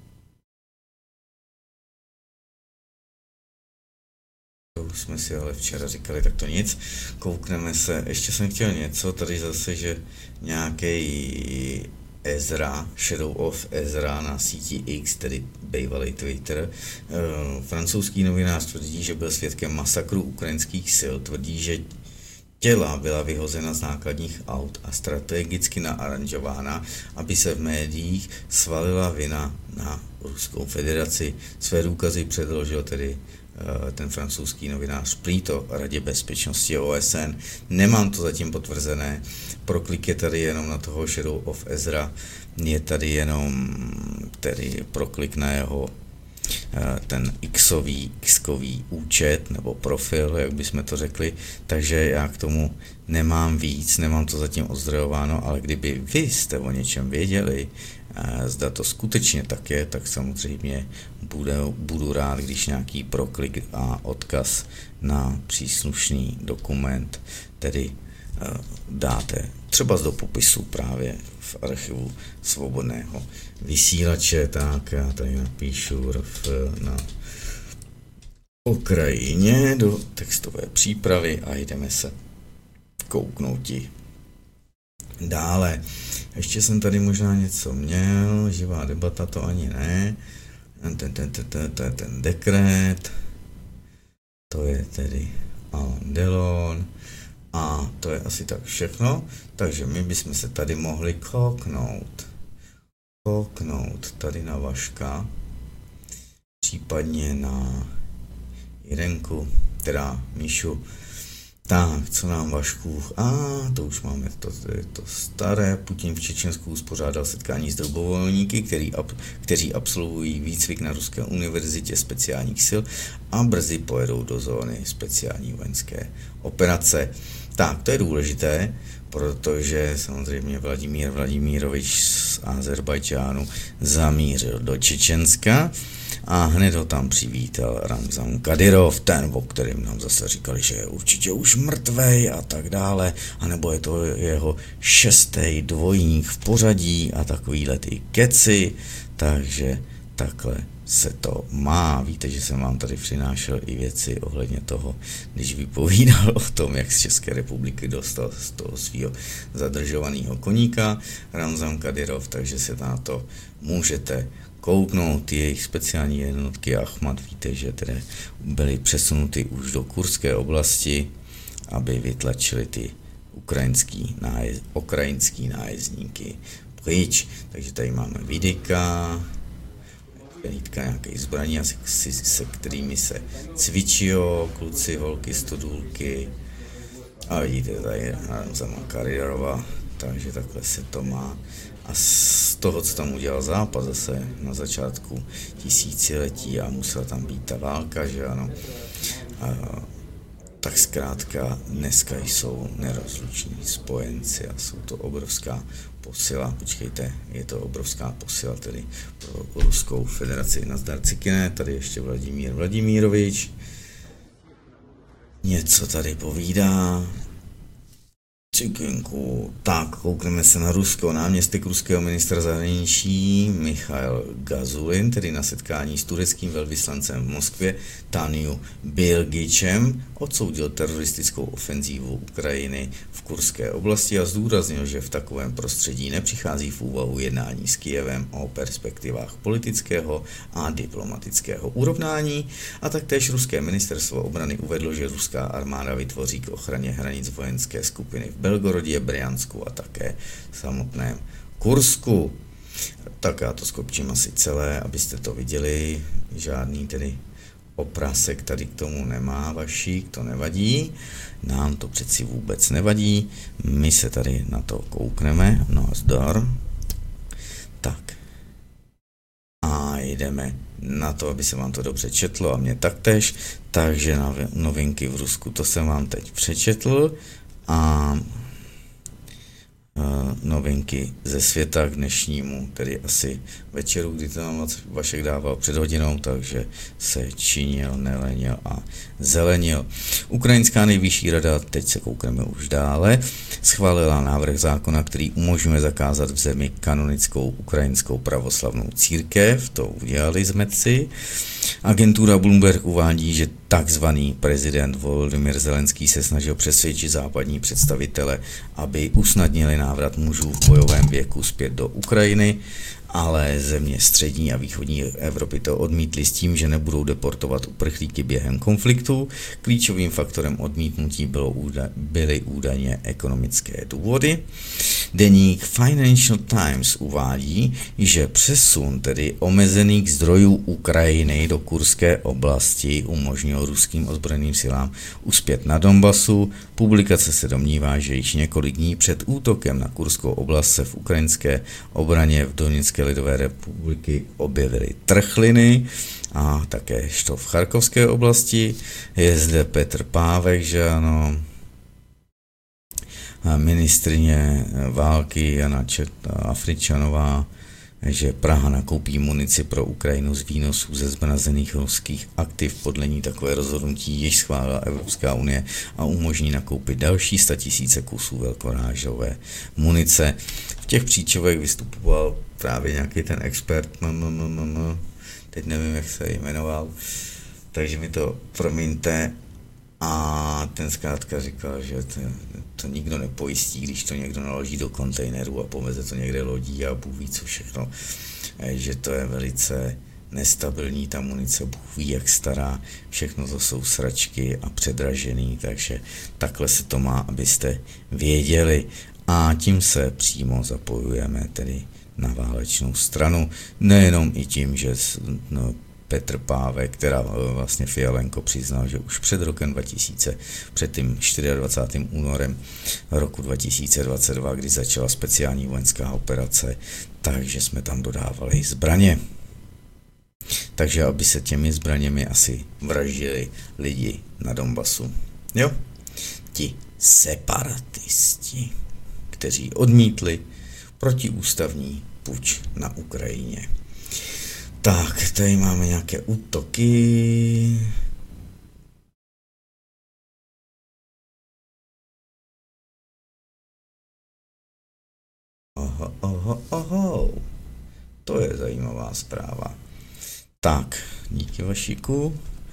To už jsme si ale včera říkali, tak to nic. Koukneme se, ještě jsem chtěl něco, tady zase, že nějaký Ezra, Shadow of Ezra na síti X, tedy bývalý Twitter. Francouzský novinář tvrdí, že byl svědkem masakru ukrajinských sil, tvrdí, že těla byla vyhozena z nákladních aut a strategicky naaranžována, aby se v médiích svalila vina na Ruskou federaci. Své důkazy předložil tedy ten francouzský novinář prý to Radě bezpečnosti O S N. Nemám to zatím potvrzené. Proklik je tady jenom na toho Shadow of Ezra. Je tady jenom tedy proklik na jeho ten Xový, Xkový účet nebo profil, jak bychom to řekli, takže já k tomu nemám víc, nemám to zatím ozdrojováno, ale kdyby vy jste o něčem věděli, zda to skutečně tak je, tak samozřejmě bude, budu rád, když nějaký proklik a odkaz na příslušný dokument tedy dáte třeba do popisu právě v archivu Svobodného vysílače. Tak já tady napíšu rf na Ukrajině do textové přípravy a jdeme se kouknouti dále. Ještě jsem tady možná něco měl, živá debata to ani ne, ten, ten, ten, ten, ten, ten dekret, to je tedy Alain Delon. A to je asi tak všechno, takže my bychom se tady mohli kouknout, kouknout tady na Vaška, případně na Jirenku, teda Míšu. Tak, co nám Vašku? A to už máme, to, to je to staré. Putin v Čečensku uspořádal setkání s dobrovolníky, který, kteří absolvují výcvik na Ruské univerzitě speciálních sil a brzy pojedou do zóny speciální vojenské operace. Tak, to je důležité, protože samozřejmě Vladimír Vladimírovič z Azerbajdžánu zamířil do Čečenska a hned ho tam přivítal Ramzan Kadyrov, ten, o kterém nám zase říkali, že je určitě už mrtvej a tak dále, anebo je to jeho šestý dvojník v pořadí a takovýhle ty keci, takže takhle se to má. Víte, že jsem vám tady přinášel i věci ohledně toho, když vypovídal o tom, jak z České republiky dostal z toho svého zadržovaného koníka Ramzan Kadyrov, takže se na to můžete kouknout. Jejich speciální jednotky Achmat, víte, že tedy byly přesunuty už do Kurské oblasti, aby vytlačili ty ukrajinský, nájezd, ukrajinský nájezdníky pryč. Takže tady máme vidika, hlídka nějakých zbraní, se, se kterými se cvičí kluci, holky, stodůlky. A vidíte tady Ramzana Kadyrova, takže takhle se to má. A z toho, co tam udělal Západ zase na začátku tisíciletí a musela tam být ta válka, že ano, a, tak zkrátka dneska jsou nerozluční spojenci a jsou to obrovská posila, počkejte, je to obrovská posila tedy pro Ruskou federaci. Nazdar Cikine, tady ještě Vladimír Vladimírovič něco tady povídá. Cikinku. Tak, koukneme se na Rusko. Náměstek ruského ministra zahraničí Michail Gazulin, tedy na setkání s tureckým velvyslancem v Moskvě Taniu Bilgičem, odsoudil teroristickou ofenzívu Ukrajiny v Kurské oblasti a zdůraznil, že v takovém prostředí nepřichází v úvahu jednání s Kyjevem o perspektivách politického a diplomatického urovnání. A taktéž ruské ministerstvo obrany uvedlo, že ruská armáda vytvoří k ochraně hranic vojenské skupiny v Belgorodě, Brjansku a také v samotném Kursku. Tak já to skopčím asi celé, abyste to viděli. Žádný tedy oprasek tady k tomu nemá, Vašík, to nevadí. Nám to přeci vůbec nevadí. My se tady na to koukneme. No zdar. Tak. A jdeme na to, aby se vám to dobře četlo a mě taktéž, takže novinky v Rusku, to jsem vám teď přečetl a novinky ze světa k dnešnímu, tedy asi večeru, kdy to nám Vašek dával před hodinou, takže se činil, nelenil a zelenil. Ukrajinská nejvyšší rada, teď se koukneme už dále, schválila návrh zákona, který umožňuje zakázat v zemi kanonickou ukrajinskou pravoslavnou církev, to udělali zmetci. Agentura Bloomberg uvádí, že takzvaný prezident Volodymyr Zelenský se snažil přesvědčit západní představitele, aby usnadnili návrat mužů v bojovém věku zpět do Ukrajiny, ale země střední a východní Evropy to odmítly s tím, že nebudou deportovat uprchlíky během konfliktu. Klíčovým faktorem odmítnutí bylo úda- byly údajně ekonomické důvody. Deník Financial Times uvádí, že přesun tedy omezených zdrojů Ukrajiny do kurské oblasti umožnil ruským ozbrojeným silám uspět na Donbasu. Publikace se domnívá, že již několik dní před útokem na kurskou oblast se v ukrajinské obraně v Doněcké lidové republiky objevily trchliny a také što v Charkovské oblasti. Je zde Petr Pávek, že ano, ministryně války Jana Afričanová, že Praha nakoupí munici pro Ukrajinu z výnosů ze zmrazených ruských aktiv. Podle ní takové rozhodnutí již schválila Evropská unie a umožní nakoupit další statisíce kusů velkorážové munice. V těch příčovech vystupoval právě nějaký ten expert, no, no, no, no, no. Teď nevím, jak se jmenoval, takže mi to promiňte. A ten zkrátka říkal, že to, to nikdo nepojistí, když to někdo naloží do kontejneru a poveze to někde lodí a Bůh ví co všechno, že to je velice nestabilní, ta munice, Bůh ví jak stará, všechno to jsou sračky a předražený, takže takhle se to má, abyste věděli. A tím se přímo zapojujeme tedy na válečnou stranu, nejenom i tím, že no, Petr Pávek, která vlastně Fialenko přiznal, že už před rokem dva tisíce, před tím dvacátým čtvrtým únorem roku dva tisíce dvacet dva, kdy začala speciální vojenská operace, takže jsme tam dodávali zbraně. Takže aby se těmi zbraněmi asi vraždili lidi na Donbasu. Jo? Ti separatisti, kteří odmítli protiústavní puč na Ukrajině. Tak, tady máme nějaké útoky. Oho, oho, oho. To je zajímavá zpráva. Tak, díky Vašíku.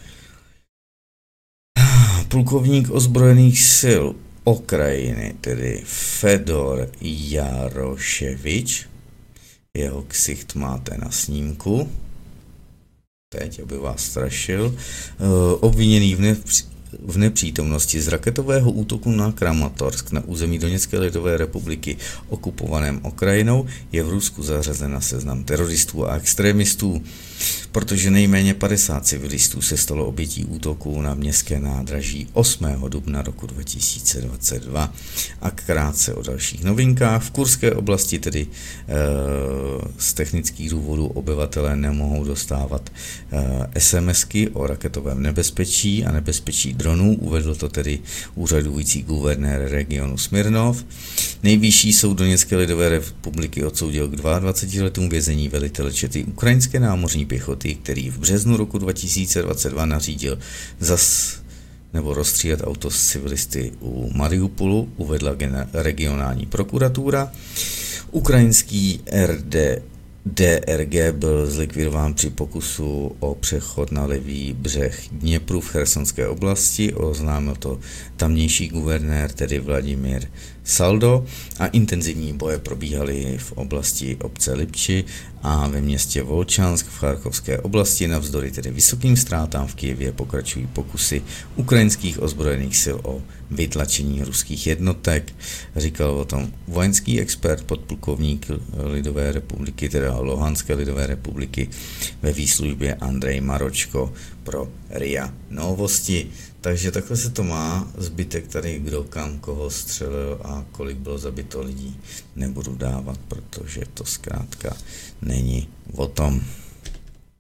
Plukovník ozbrojených sil Ukrajiny, tedy Fedor Jaroševič, jeho ksicht máte na snímku, teď, aby vás strašil, obviněný v, nepři- v nepřítomnosti z raketového útoku na Kramatorsk na území Doněcké lidové republiky okupovaném Ukrajinou, je v Rusku zařazen na seznam teroristů a extremistů, protože nejméně padesát civilistů se stalo obětí útoku na městské nádraží osmého dubna roku dva tisíce dvacet dva. A krátce o dalších novinkách. V kurské oblasti tedy e, z technických důvodů obyvatelé nemohou dostávat e, SMSky o raketovém nebezpečí a nebezpečí dronů, uvedl to tedy úřadující guvernér regionu Smirnov. Nejvyšší soud Doněcké lidové republiky odsoudil k dvaceti dvěma letům vězení velitele čety ukrajinské námořní pěchoty, který v březnu roku dva tisíce dvacet dva nařídil zas nebo rozstřílet auto s civilisty u Mariupolu, uvedla regionální prokuratura. Ukrajinský R D D R G byl zlikvidován při pokusu o přechod na levý břeh Dněpru v Chersonské oblasti, oznámil to tamnější guvernér, tedy Vladimír Saldo, a intenzivní boje probíhaly v oblasti obce Lipči a ve městě Volčansk v Charkovské oblasti. Navzdory tedy vysokým ztrátám v Kyjevě pokračují pokusy ukrajinských ozbrojených sil o vytlačení ruských jednotek. Říkal o tom vojenský expert, podplukovník Lidové republiky, teda Luhanské lidové republiky ve výslužbě Andrej Maročko pro R I A Novosti. Takže takhle se to má, zbytek tady kdo kam koho střelil a kolik bylo zabito lidí nebudu dávat, protože to zkrátka není o tom.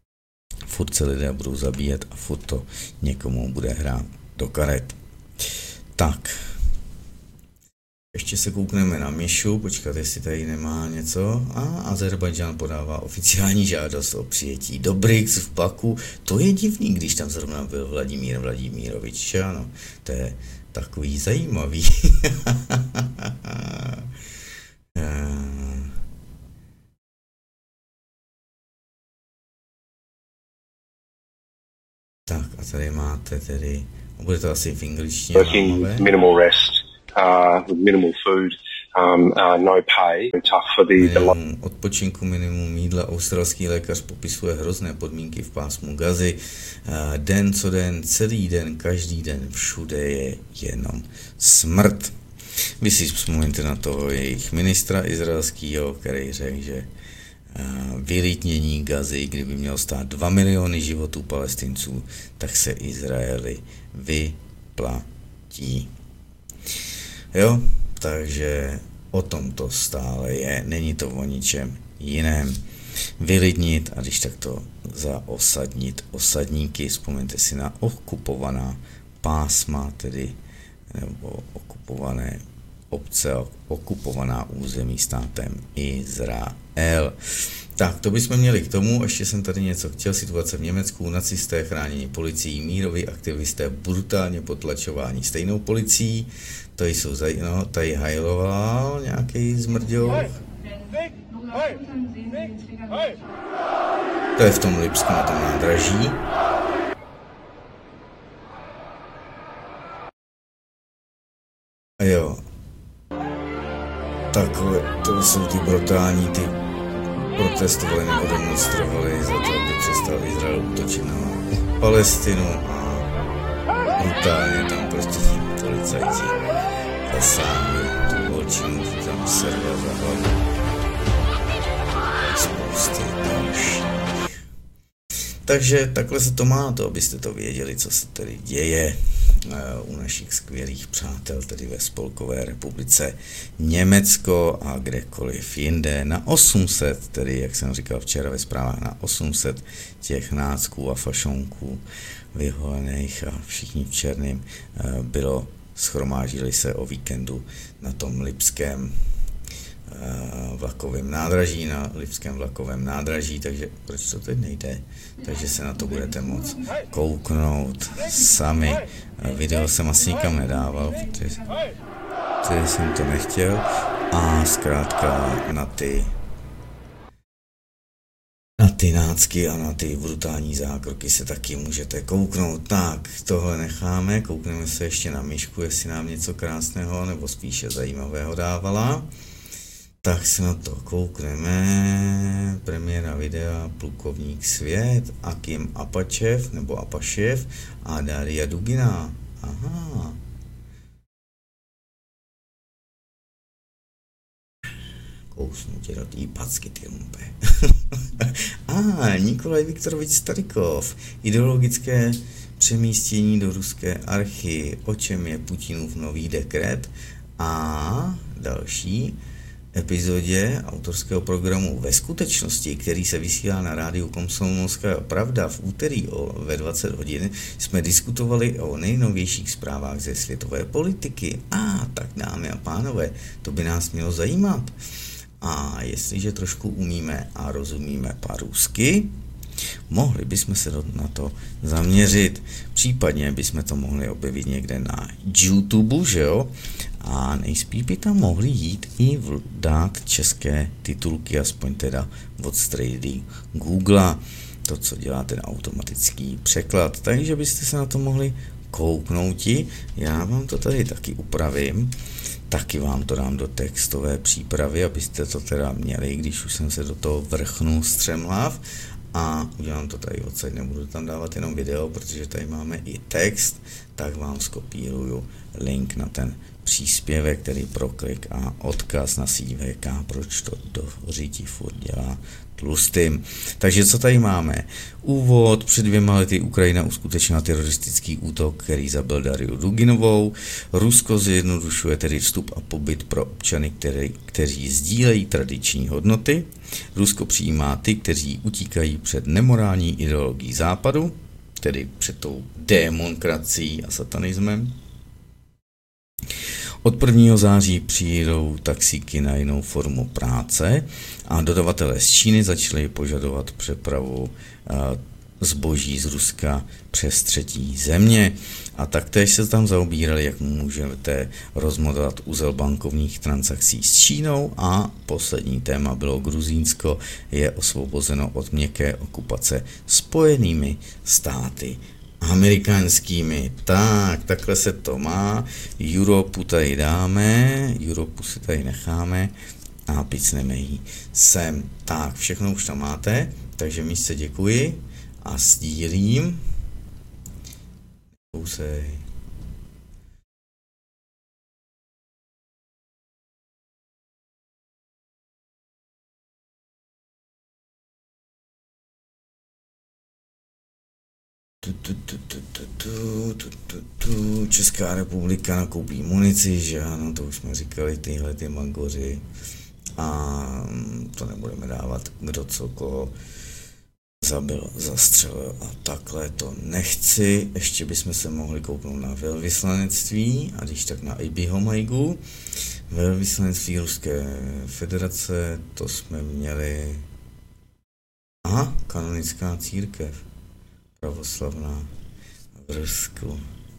furt se lidé budou zabíjet a furt to někomu bude hrát do karet. Tak. Ještě se koukneme na Mišu, počkat, jestli tady nemá něco. A Azerbajdžán podává oficiální žádost o přijetí do B R I C S v Baku. To je divný, když tam zrovna byl Vladimír Vladimírovič, ano. To je takový zajímavý. Tak a tady máte tedy, bude to asi v angličtině. Working minimal rest, uh, with minimal food, um, uh, no pay, tough for the, the minimum odpočinku, minimum jídla. Australský lékař popisuje hrozné podmínky v pásmu Gazy. Uh, den co den, celý den, každý den, všude je jenom smrt. Vy si vzpomeňte na toho jejich ministra izraelského, který řekl, že vylítnění Gazy, kdyby mělo stát dva miliony životů Palestinců, tak se Izraeli vyplatí. Jo, takže o tom to stále je, není to o ničem jiném. Vylidnit a když tak to zaosadnit osadníky, vzpomeňte si na okupovaná pásma, tedy nebo okupované obce, okupovaná území státem Izrael. Tak, to bychom měli k tomu, ještě jsem tady něco chtěl, situace v Německu, nacisté chráněni policií, míroví aktivisté brutálně potlačování stejnou policií, to jsou, zaj... no, tady hajloval nějaký zmrděl. To je v tom Lipsku na tom nádraží. A jo, takové, to jsou ty brutální, ty protestovali nebo demonstrovali za to, aby přestal Izrael útočit na Palestinu a brutálně tam prostě policajti zasáhli tu holčinu, že tam serva za hlavu. Spousty dalších. Takže takhle se to má, to abyste to věděli, co se tady děje u našich skvělých přátel, tedy ve Spolkové republice Německo a kdekoliv jinde. Na osm set, tedy jak jsem říkal včera ve zprávách, na osm set těch nácků a fašonků vyholených a všichni v černém bylo, schromáždili se o víkendu na tom lipském vlakovém nádraží, na lipském vlakovém nádraží, takže proč to teď nejde? Takže se na to budete moct kouknout sami. Video jsem asi nikam nedával, protože, protože jsem to nechtěl a zkrátka na ty na ty nácky a na ty brutální zákroky se taky můžete kouknout. Tak, tohle necháme, koukneme se ještě na Myšku, jestli nám něco krásného nebo spíše zajímavého dávala. Tak se na to koukneme. Premiéra videa Plukovník svět, Akim Apačev nebo Apašev a Daria Dugina. Aha. Kousnu tě do tý packy, ty lumpe. A Nikolaj Viktorovič Starikov. Ideologické přemístění do ruské archy. O čem je Putinův nový dekret? A další epizodě autorského programu Ve skutečnosti, který se vysílá na rádiu Komsomolská pravda v úterý o, ve dvacet hodin, jsme diskutovali o nejnovějších zprávách ze světové politiky. A tak, dámy a pánové, to by nás mělo zajímat. A jestliže trošku umíme a rozumíme parusky, mohli bychom se na to zaměřit. Případně bychom to mohli objevit někde na YouTube, že jo? A nejspíš by tam mohli jít i dát české titulky, aspoň teda od strady Google, to, co dělá ten automatický překlad. Takže byste se na to mohli kouknouti. Já vám to tady taky upravím. Taky vám to dám do textové přípravy, abyste to teda měli, když už jsem se do toho vrchnul střemhlav. A udělám to tady odsaď, nebudu tam dávat jenom video, protože tady máme i text, tak vám skopíruju link na ten příspěvek, který proklik a odkaz na síť V K, proč to do řítí furt dělá tlustým. Takže co tady máme? Úvod. Před dvěma lety Ukrajina uskutečnila teroristický útok, který zabil Dariu Duginovou. Rusko zjednodušuje tedy vstup a pobyt pro občany, který, kteří sdílejí tradiční hodnoty. Rusko přijímá ty, kteří utíkají před nemorální ideologií západu, tedy před tou démonkracií a satanismem. Od prvního září přijdou taxíky na jinou formu práce a dodavatelé z Číny začali požadovat přepravu zboží z Ruska přes třetí země. A taktéž se tam zaobírali, jak můžete rozmodovat uzel bankovních transakcí s Čínou. A poslední téma bylo Gruzínsko je osvobozeno od měkké okupace Spojenými státy amerikánskými. Tak, takhle se to má. Europu tady dáme, Europu si tady necháme a picneme ji sem. Tak, všechno už tam máte, takže mi se děkuji a sdílím. Kousej. Tu, tu, tu, tu, tu, tu, tu, tu, tu. Česká republika nakoupí munici, že ano, to už jsme říkali, tyhle ty magoři. A to nebudeme dávat, kdo co koho zabil, zastřelil a takhle to nechci. Ještě bychom se mohli kouknout na velvyslanectví, a když tak na Ibiho Majgu. Velvyslanectví Ruské federace, to jsme měli... Aha, kanonická církev. Pravoslavná v Rusku.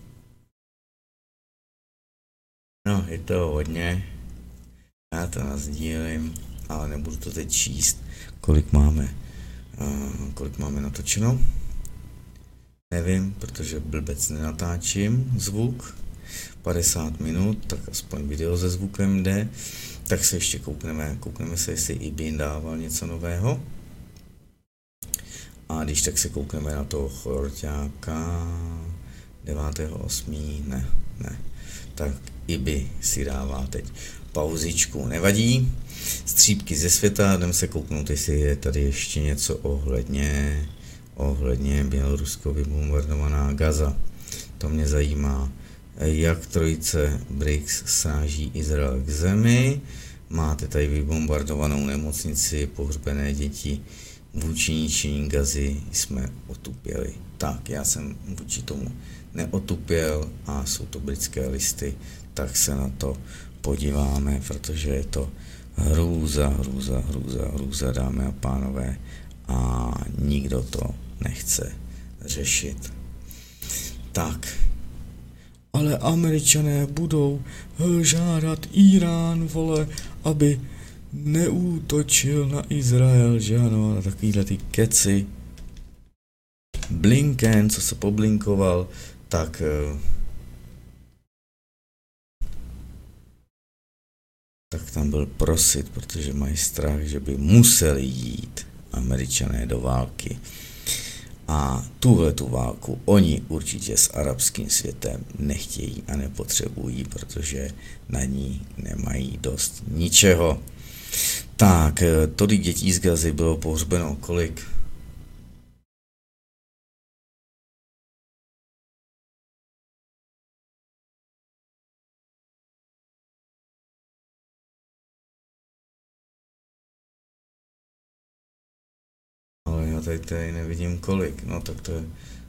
No, je to hodně. Já to nasdílím, ale nebudu to teď číst, kolik máme, uh, kolik máme natočeno. Nevím, protože blbec nenatáčím zvuk. padesát minut, tak aspoň video se zvukem jde. Tak se ještě koukneme, koukneme se, jestli Ibin dával něco nového. A když tak se koukneme na toho chorťáka devátého osmého ne, ne. Tak Ibi si dává teď pauzičku, nevadí. Střípky ze světa, jdem se kouknout, jestli je tady ještě něco ohledně, ohledně Bělorusko vybombardovaná Gaza. To mě zajímá, jak trojice B R I C S sráží Izrael k zemi. Máte tady vybombardovanou nemocnici, pohřbené děti. Vůči ničení Gazy jsme otupěli. Tak, já jsem vůči tomu neotupěl a jsou to britské listy, tak se na to podíváme, protože je to hrůza, hrůza, hrůza, hrůza, dámy a pánové, a nikdo to nechce řešit. Tak, ale Američané budou žádat Irán, vole, aby neútočil na Izrael, že ano, na takovýhle ty keci. Blinken, co se poblinkoval, tak tak tam byl prosit, protože mají strach, že by museli jít Američané do války. A tuhle tu válku oni určitě s arabským světem nechtějí a nepotřebují, protože na ní nemají dost ničeho. Tak, tolik dětí z Gazy bylo pohřbeno, kolik? Ale já tady, tady nevidím kolik, no tak to je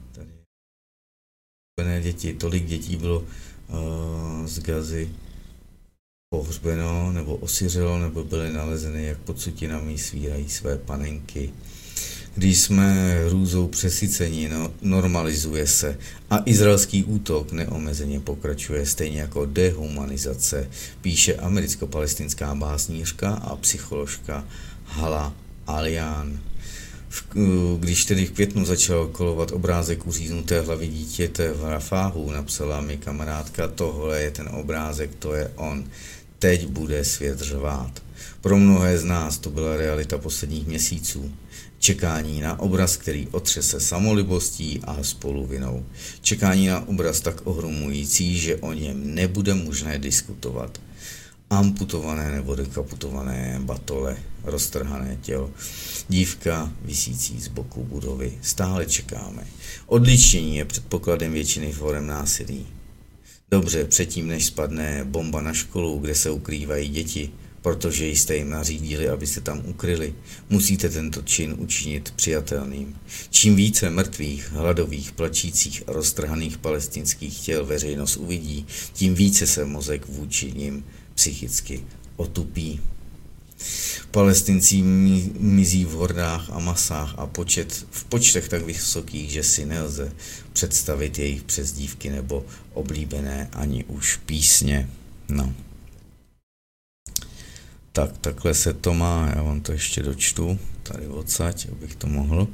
tady děti, tolik dětí bylo uh, z Gazy pohřbeno, nebo osiřelo, nebo byly nalezeny, jak pod sutinami svírají své panenky. Když jsme hrůzou přesyceni, no, normalizuje se a izraelský útok neomezeně pokračuje, stejně jako dehumanizace, píše americko-palestinská básnířka a psycholožka Hala Alian. Když tedy v květnu začal kolovat obrázek uříznuté hlavy dítěte v Rafáhu, napsala mi kamarádka, tohle je ten obrázek, to je on. teď bude svět řvát. Pro mnohé z nás to byla realita posledních měsíců. Čekání na obraz, který otřese samolibostí a spoluvinou. Čekání na obraz tak ohromující, že o něm nebude možné diskutovat. Amputované nebo dekaputované batole, roztrhané tělo, dívka visící z boku budovy. Stále čekáme. Odličtění je předpokladem většiny forem násilí. Dobře, předtím než spadne bomba na školu, kde se ukrývají děti, protože jste jim nařídili, abyste tam ukryli, musíte tento čin učinit přijatelným. Čím více mrtvých, hladových, plačících a roztrhaných palestinských těl veřejnost uvidí, tím více se mozek vůči nim psychicky otupí. Palestinci mizí v hordách a masách a počet, v počtech tak vysokých, že si nelze představit jejich přezdívky nebo oblíbené ani už písně. No. Tak, takhle se to má, já vám to ještě dočtu, tady odsaď, abych to mohl.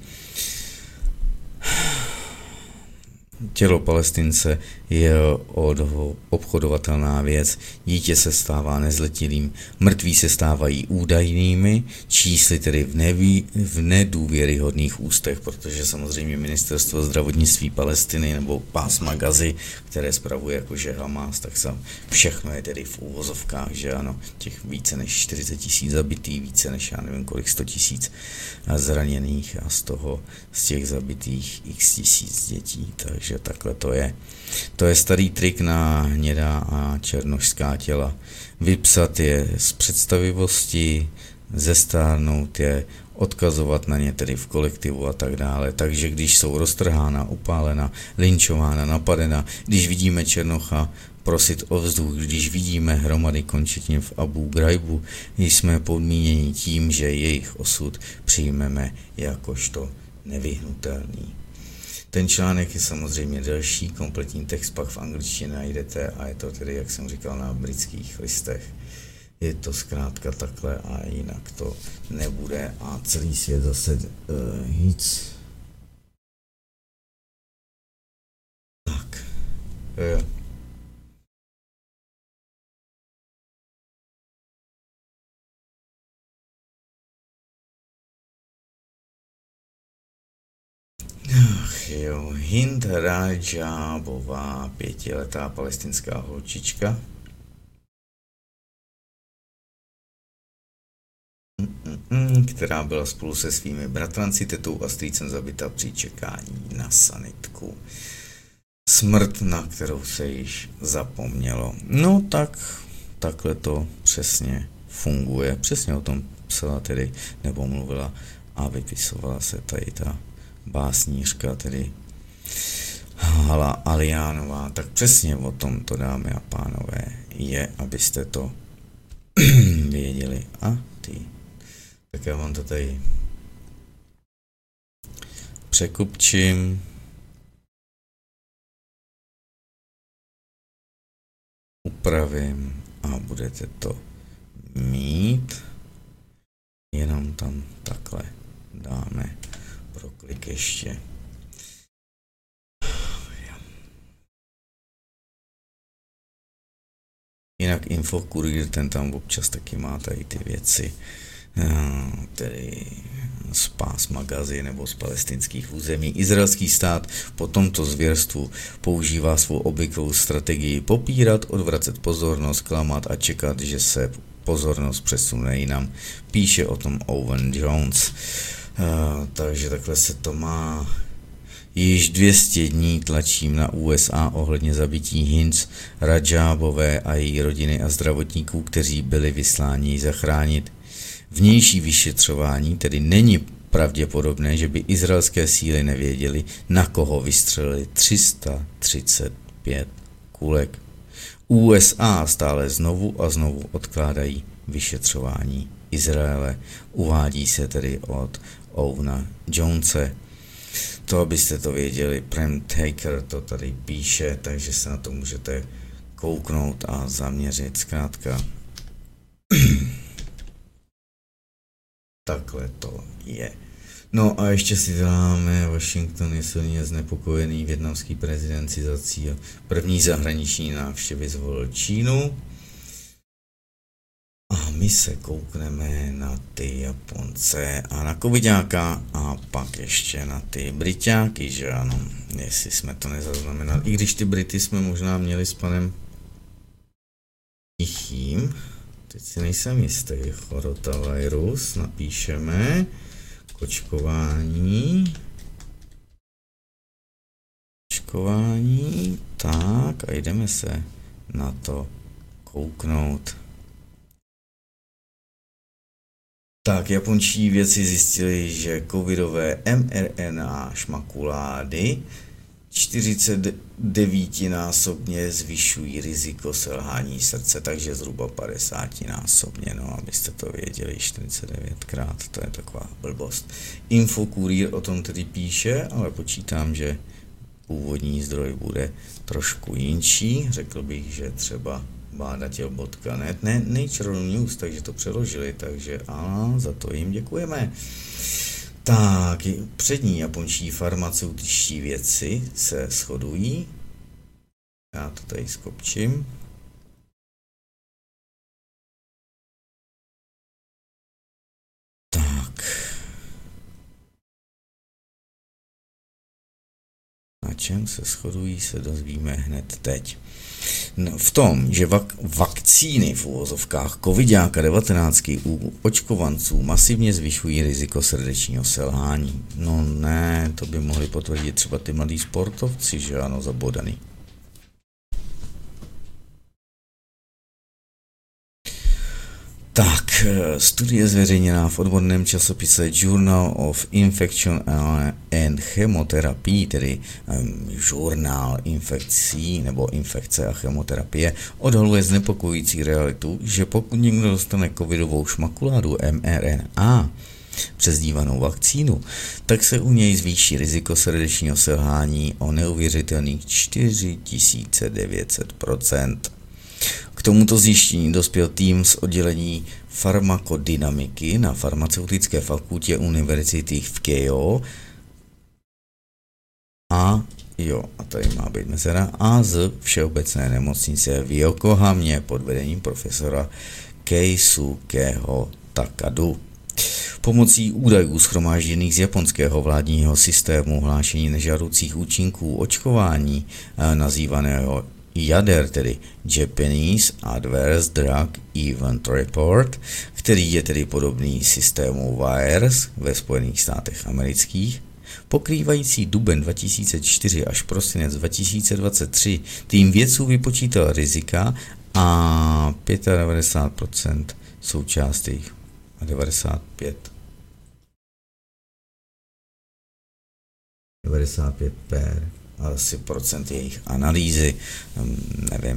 Tělo Palestince je obchodovatelná věc, dítě se stává nezletilým, mrtví se stávají údajnými, čísly tedy v, neví, v nedůvěryhodných ústech, protože samozřejmě ministerstvo zdravotnictví Palestiny nebo pásma Gazy, které spravuje jakože Hamas, tak se všechno je tedy v úvozovkách, že ano, těch více než čtyřicet tisíc zabitých, více než já nevím kolik, sto tisíc zraněných a z toho, z těch zabitých x tisíc dětí, takže takhle to je. To je starý trik na hnědá a černošská těla. Vypsat je z představivosti, zestárnout je, odkazovat na ně tedy v kolektivu a tak dále. Takže když jsou roztrhána, upálena, linčována, napadena, když vidíme Černocha prosit o vzduch, když vidíme hromady končetin v Abu Ghraib, jsme podmíněni tím, že jejich osud přijmeme jakožto nevyhnutelný. Ten článek je samozřejmě delší, kompletní text pak v angličtině najdete a je to tedy, jak jsem říkal, na britských listech. Je to zkrátka takhle a jinak to nebude a celý svět zase uh, nic. Tak. Uh. Ach jo, Hind Radžábová, pětiletá palestinská holčička. Která byla spolu se svými bratranci, tetou a strýcem zabita při čekání na sanitku. Smrt, na kterou se již zapomnělo. No tak, takhle to přesně funguje. Přesně o tom psala tedy, nebo mluvila a vypisovala se tady ta básnířka, tedy Hala Aliánová. Tak přesně o tom to, dámy a pánové, je, abyste to věděli. A ty. Tak já vám to tady překupčím. Upravím a budete to mít. Jenom tam takhle dáme pro klik ještě. Jinak Infokurýr, ten tam občas taky má tady ty věci, tedy z pásma Gazy nebo z palestinských území. Izraelský stát po tomto zvěrstvu používá svou obvyklou strategii popírat, odvracet pozornost, klamat a čekat, že se pozornost přesune jinam. Píše o tom Owen Jones. Uh, takže takhle se to má. Již dvě stě dní tlačím na U S A ohledně zabití Hind Radžábové a její rodiny a zdravotníků, kteří byli vysláni zachránit. Vnější vyšetřování tedy není pravděpodobné, že by izraelské síly nevěděli, na koho vystřelili tři sta třicet pět kulek. U S A stále znovu a znovu odkládají vyšetřování Izraele. Uvádí se tedy od Owena Jonese. To, abyste to věděli, Prem Taker to tady píše, takže se na to můžete kouknout a zaměřit zkrátka. Takhle to je. No a ještě si dáme, Washington je silně znepokojený, vietnamský prezident si za cíl první zahraniční návštěvy zvolil Čínu. my se koukneme na ty Japonce a na covidáka a pak ještě na ty Briťáky, že ano, jestli jsme to nezaznamenali. I když ty Brity jsme možná měli s panem Tichým, teď si nejsem jistý, chorotavirus, napíšeme, kočkování, kočkování, tak a jdeme se na to kouknout. Tak, japonští vědci zjistili, že covidové mRNA šmakulády čtyřicet devět násobně zvyšují riziko selhání srdce, takže zhruba padesát násobně, no abyste to věděli, čtyřicet devět krát, to je taková blbost. Infokurier o tom tedy píše, ale počítám, že původní zdroj bude trošku jinčí, řekl bych, že třeba bádatěl bodka net, ne, Nature News, takže to přeložili, takže a za to jim děkujeme. Tak, přední japonští farmaceutičtí vědci se shodují. Já to tady skopčím. Tak. Na čem se shodují, se dozvíme hned teď. No, v tom, že vak- vakcíny v uvozovkách covidáka devatenáct u očkovanců masivně zvyšují riziko srdečního selhání. No ne, to by mohli potvrdit třeba ty mladí sportovci, že ano, zabodaný. Tak, studie zveřejněná v odborném časopise Journal of Infection and Chemotherapy, tedy um, žurnál infekcí nebo infekce a chemoterapie, odhaluje znepokojující realitu, že pokud někdo dostane covidovou šmakuládu mRNA, přezdívanou vakcínu, tak se u něj zvýší riziko srdečního selhání o neuvěřitelných čtyři tisíce devět set procent. K tomuto zjištění dospěl tým z oddělení farmakodynamiky na farmaceutické fakultě univerzity v Keio a jo, a tady má být mezera, a z všeobecné nemocnice v Yokohamě pod vedením profesora Keisukeho Takadu. Pomocí údajů shromážděných z japonského vládního systému hlášení nežádoucích účinků očkování, nazývaného jader, tedy Japanese Adverse Drug Event Report, který je tedy podobný systému V A E R S ve Spojených státech amerických, pokrývající duben dva tisíce čtyři až prosinec dva tisíce dvacet tři, tým vědců vypočítal rizika a devadesát pět procent součástí a devadesát pět devadesát pět per asi procent jejich analýzy, nevím,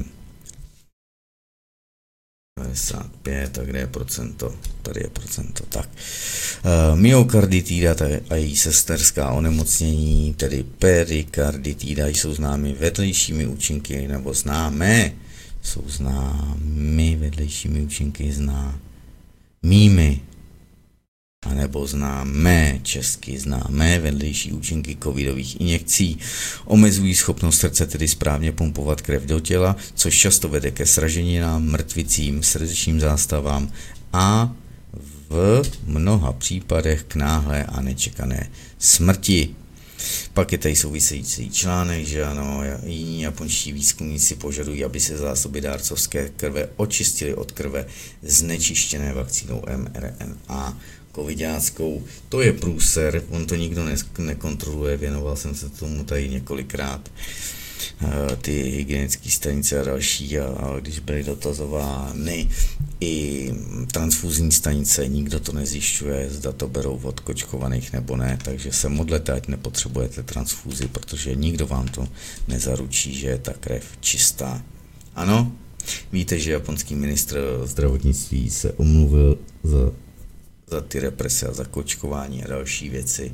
devadesát pět, a kde je procento, tady je procento, tak. Uh, myokarditida a její sesterská onemocnění, tedy perikarditida, jsou známy vedlejšími účinky, nebo známé, jsou známy vedlejšími účinky, známými, anebo známé, česky známé vedlejší účinky covidových injekcí. Omezují schopnost srdce tedy správně pumpovat krev do těla, což často vede ke sraženinám, mrtvicím, srdečním zástavám a v mnoha případech k náhlé a nečekané smrti. Pak je tady související článek, že ano, jiní japonští výzkumníci požadují, aby se zásoby dárcovské krve očistily od krve znečištěné vakcínou mRNA covidáckou. To je průser, on to nikdo ne- nekontroluje, věnoval jsem se tomu tady několikrát. Ty hygienické stanice a další, a, a když byly dotazovány i transfuzní stanice, nikdo to nezjišťuje, zda to berou od kočkovaných nebo ne, takže se modlete, ať nepotřebujete transfuzi, protože nikdo vám to nezaručí, že je ta krev čistá. Ano, víte, že japonský ministr zdravotnictví se omluvil za, za ty represe a za kočkování a další věci.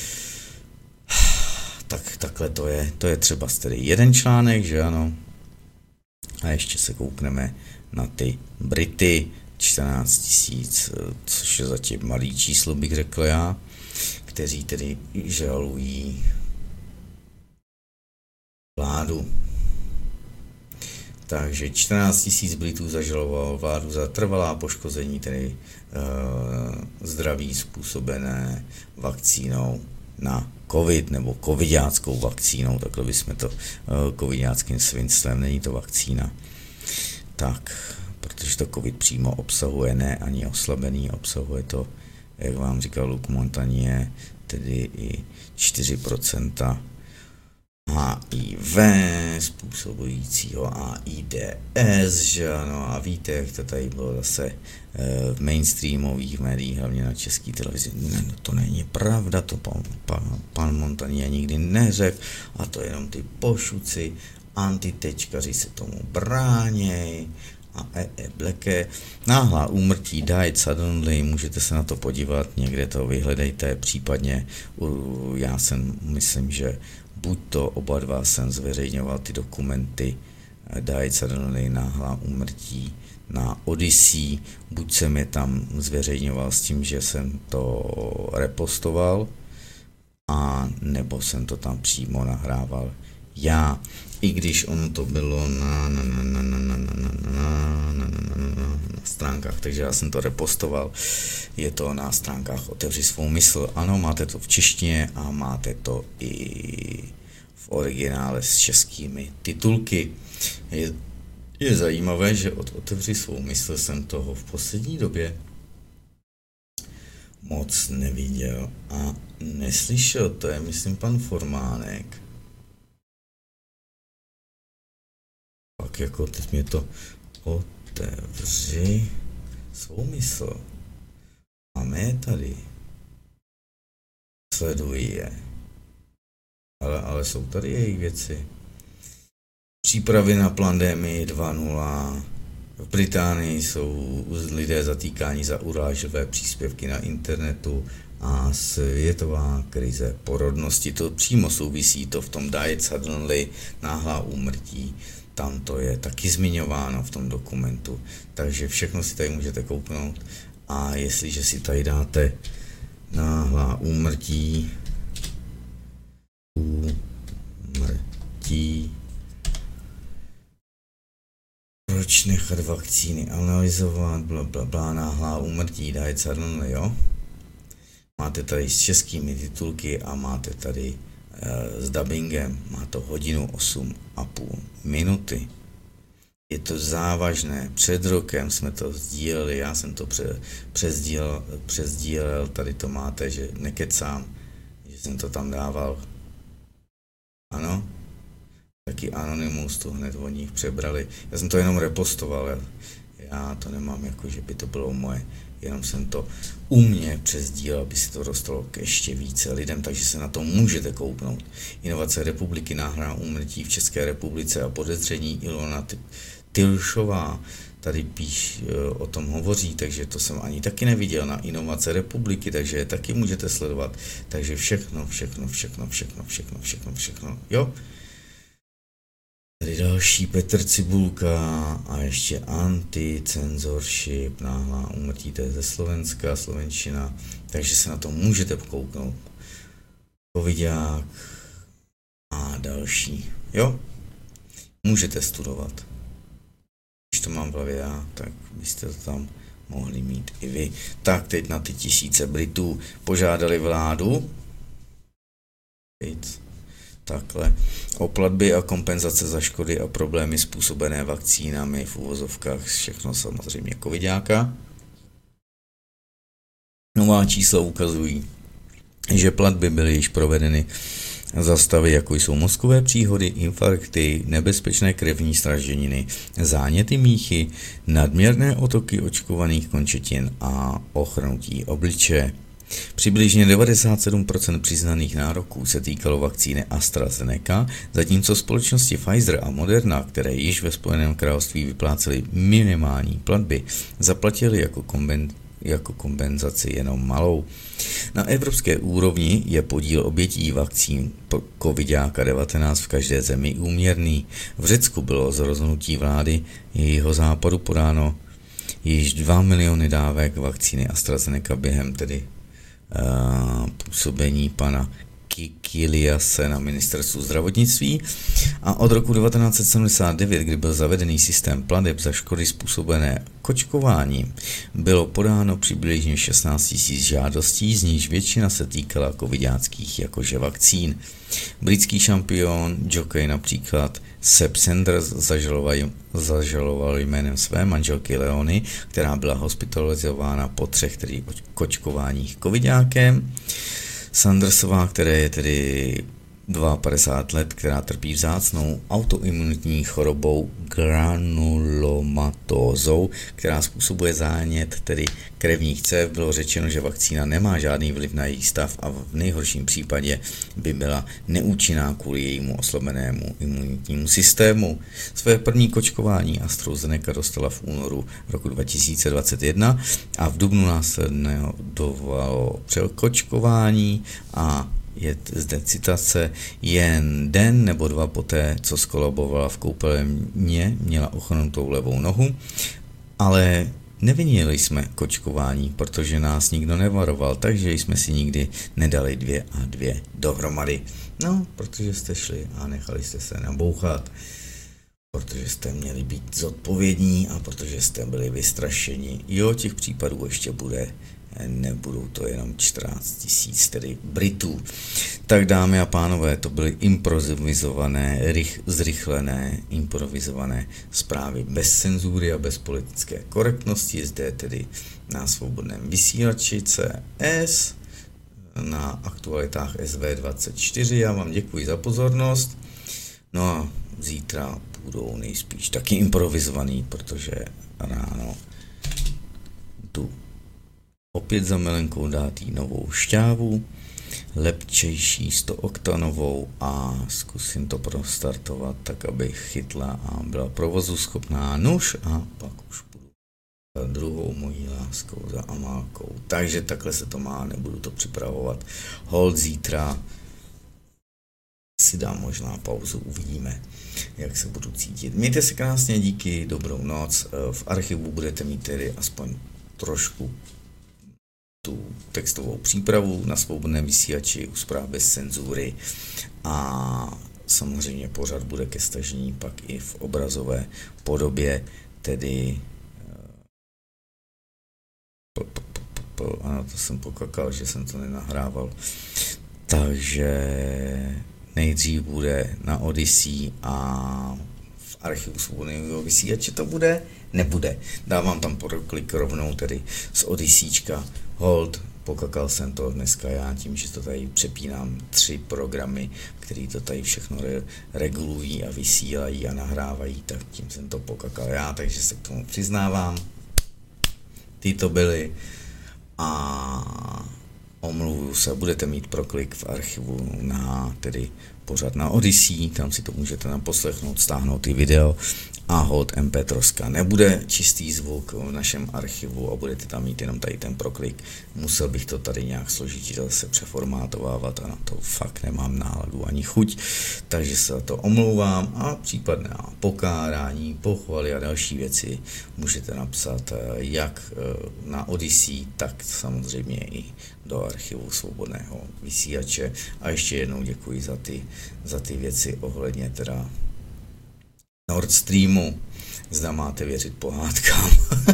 Tak takhle to je, to je třeba tedy jeden článek, že ano. A ještě se koukneme na ty Brity, čtrnáct tisíc, což je zatím malý číslo, bych řekl já, kteří tedy žalují vládu. Takže čtrnáct tisíc Britů zažalovalo vládu za trvalá poškození, tedy uh, zdraví způsobené vakcínou na covid nebo covidáckou vakcínou, takhle bychom to uh, covidáckým svinstvem, není to vakcína. Tak, protože to covid přímo obsahuje, ne ani oslabený, obsahuje to, jak vám říkal Luc Montagnier, tedy i čtyři procenta H I V způsobujícího AIDS, že ano, a víte, jak to tady bylo zase v mainstreamových médiích, hlavně na české televizi. Ne, to není pravda, to pan, pan, pan Montagnier nikdy neřekl, a to jenom ty pošuci, antitečkaři se tomu bráněj, a e, e, bleké, náhlá úmrtí, died suddenly, můžete se na to podívat, někde to vyhledejte, případně u, já jsem, myslím, že buď to oba dva jsem zveřejňoval ty dokumenty died suddenly, náhlá úmrtí na Odyssey, buď jsem je tam zveřejňoval s tím, že jsem to repostoval, a nebo jsem to tam přímo nahrával já, i když ono to bylo na, na, na, na, na, na, na, na, na, na, na stránkách, takže já jsem to repostoval, je to na stránkách Otevři svou mysl, ano, máte to v češtině a máte to i v originále s českými titulky. Je, je zajímavé, že od Otevři svou mysl jsem toho v poslední době moc neviděl a neslyšel, to je, myslím, pan Formánek. Pak jako teď mě to Otevři svou mysl. Máme je tady. Sleduji je. Ale, ale jsou tady jejich věci. Přípravy na pandemii dva nula. V Británii jsou lidé zatýkáni za urážlivé příspěvky na internetu a světová krize porodnosti. To přímo souvisí to v tom died suddenly, náhlá úmrtí. Tam to je taky zmiňováno v tom dokumentu. Takže všechno si tady můžete kouknout. A jestliže si tady dáte náhlá úmrtí, úmrtí, proč nechat vakcíny analyzovat, bla, bla, bla, náhlá úmrtí, died suddenly, jo? Máte tady s českými titulky a máte tady e, s dubbingem, má to hodinu osm a půl minuty. Je to závažné, před rokem jsme to sdíleli, já jsem to pře, přesdílel, přesdílel, tady to máte, že nekecám, že jsem to tam dával. Ano? Taky Anonymous to hned o nich přebrali. Já jsem to jenom repostoval, já, já to nemám jako, že by to bylo moje, jenom jsem to u mě přesdílel, aby se to dostalo k ještě více lidem, takže se na to můžete kouknout. Inovace republiky, náhlá úmrtí v České republice a podezření Ilona Tilšová tady píš, o tom hovoří, takže to jsem ani taky neviděl na Inovace republiky, takže je taky můžete sledovat. Takže všechno, všechno, všechno, všechno, všechno, všechno, všechno, jo? Tady další Petr Cibulka a ještě anti-censorship, náhlá úmrtí, to je ze Slovenska, slovenština, takže se na to můžete kouknout. Covidák a další, jo? Můžete studovat. Když to mám v hlavě já, tak byste to tam mohli mít i vy. Tak teď na ty tisíce Britů požádali vládu. Teď. Takhle. O platby a kompenzace za škody a problémy způsobené vakcínami v uvozovkách, všechno samozřejmě covidáka. Nová čísla ukazují, že platby byly již provedeny za stavy, jako jsou mozkové příhody, infarkty, nebezpečné krevní sraženiny, záněty míchy, nadměrné otoky očkovaných končetin a ochrnutí obličeje. Přibližně devadesát sedm procent přiznaných nároků se týkalo vakcíny AstraZeneca, zatímco společnosti Pfizer a Moderna, které již ve Spojeném království vyplácely minimální platby, zaplatili jako, komben, jako kompenzaci jenom malou. Na evropské úrovni je podíl obětí vakcín covidáka devatenáct v každé zemi úměrný. V Řecku bylo z rozhodnutí vlády jejího západu podáno již dva miliony dávek vakcíny AstraZeneca během tedy působení pana Kikiliase na ministerstvu zdravotnictví a od roku devatenáct set sedmdesát devět, kdy byl zavedený systém plateb za škody způsobené kočkováním, bylo podáno přibližně šestnáct tisíc žádostí, z nichž většina se týkala covidáckých jakože vakcín. Britský šampion, jockey například Seb Sanders zažaloval, zažaloval jménem své manželky Leony, která byla hospitalizována po třech tedy kočkováních covidákem. Sandersová, které je tedy padesát dva let, která trpí vzácnou autoimunitní chorobou granulomatózou, která způsobuje zánět tedy krevních cév. Bylo řečeno, že vakcína nemá žádný vliv na její stav a v nejhorším případě by byla neúčinná kvůli jejímu oslabenému imunitnímu systému. Své první kočkování AstraZeneca dostala v únoru roku dva tisíce dvacet jedna a v dubnu následovalo překočkování a je zde citace: jen den nebo dva poté, co skolabovala v koupelně, měla ochnutou levou nohu, ale nevinili jsme kočkování, protože nás nikdo nevaroval, takže jsme si nikdy nedali dvě a dvě dohromady. No, protože jste šli a nechali jste se nabouchat, protože jste měli být zodpovědní a protože jste byli vystrašeni. Jo, těch případů ještě bude, nebudou to jenom čtrnáct tisíc, tedy Britů. Tak dámy a pánové, to byly improvizované, rych, zrychlené, improvizované zprávy bez cenzury a bez politické korektnosti, zde tedy na svobodném vysílači C S, na aktualitách S V dvacet čtyři. Já vám děkuji za pozornost. No a zítra budou nejspíš taky improvizovaný, protože ráno tu opět za Milenkou dát jí novou šťávu, lepčejší sto oktanovou a zkusím to prostartovat tak, aby chytla a byla provozu schopná nuž a pak už budu druhou mojí láskou za Amálkou. Takže takhle se to má, nebudu to připravovat. Hold zítra si dám možná pauzu, uvidíme, jak se budu cítit. Mějte se krásně, díky, dobrou noc. V archivu budete mít tedy aspoň trošku tu textovou přípravu na svobodném vysílači u zpráv bez cenzury a samozřejmě pořad bude ke stažení pak i v obrazové podobě, tedy ano, to jsem pokakal, že jsem to nenahrával, takže nejdřív bude na Odyssey a v archivu svobodného vysílače to bude, nebude. Dávám tam klik rovnou tedy z Odysseyčka. Hold, pokakal jsem to dneska já tím, že to tady přepínám tři programy, které to tady všechno re- regulují a vysílají a nahrávají, tak tím jsem to pokakal já, takže se k tomu přiznávám. Ty to byly a omluvuju se, budete mít proklik v archivu na tedy pořad na Odyssey, tam si to můžete naposlechnout, stáhnout ty video a hold M P tři nebude čistý zvuk v našem archivu a budete tam mít jenom tady ten proklik. Musel bych to tady nějak složitě zase přeformátovávat a na to fakt nemám náladu ani chuť, takže se za to omlouvám a případné pokárání, pochvaly a další věci můžete napsat jak na Odyssey, tak samozřejmě i do archivu svobodného vysílače. A ještě jednou děkuji za ty, za ty věci ohledně teda Nord Streamu. Zda máte věřit pohádkám.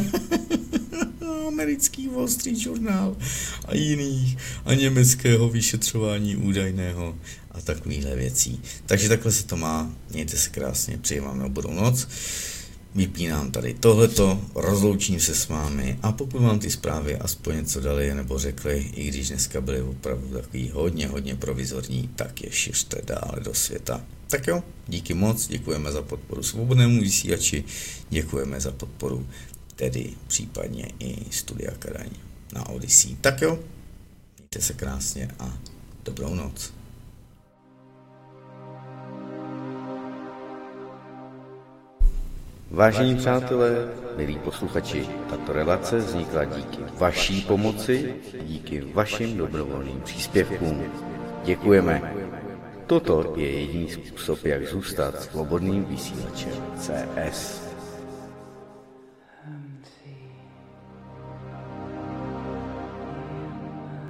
Americký Wall Street Journal a jiných a německého vyšetřování údajného a takovýchhle věcí. Takže takhle se to má. Mějte se krásně, přeji vám dobrou noc. Vypínám tady tohleto, rozloučím se s vámi a pokud vám ty zprávy aspoň něco dali nebo řekli, i když dneska byly opravdu takový hodně, hodně provizorní, tak je šiřte dále do světa. Tak jo, díky moc, děkujeme za podporu svobodnému vysílači, děkujeme za podporu tedy případně i Studia Kadaň na Odyssey. Tak jo, mějte se krásně a dobrou noc. Vážení přátelé, milí posluchači, tato relace vznikla díky vaší pomoci, díky vašim dobrovolným příspěvkům. Děkujeme. Toto je jediný způsob, jak zůstat svobodným vysílačem C S.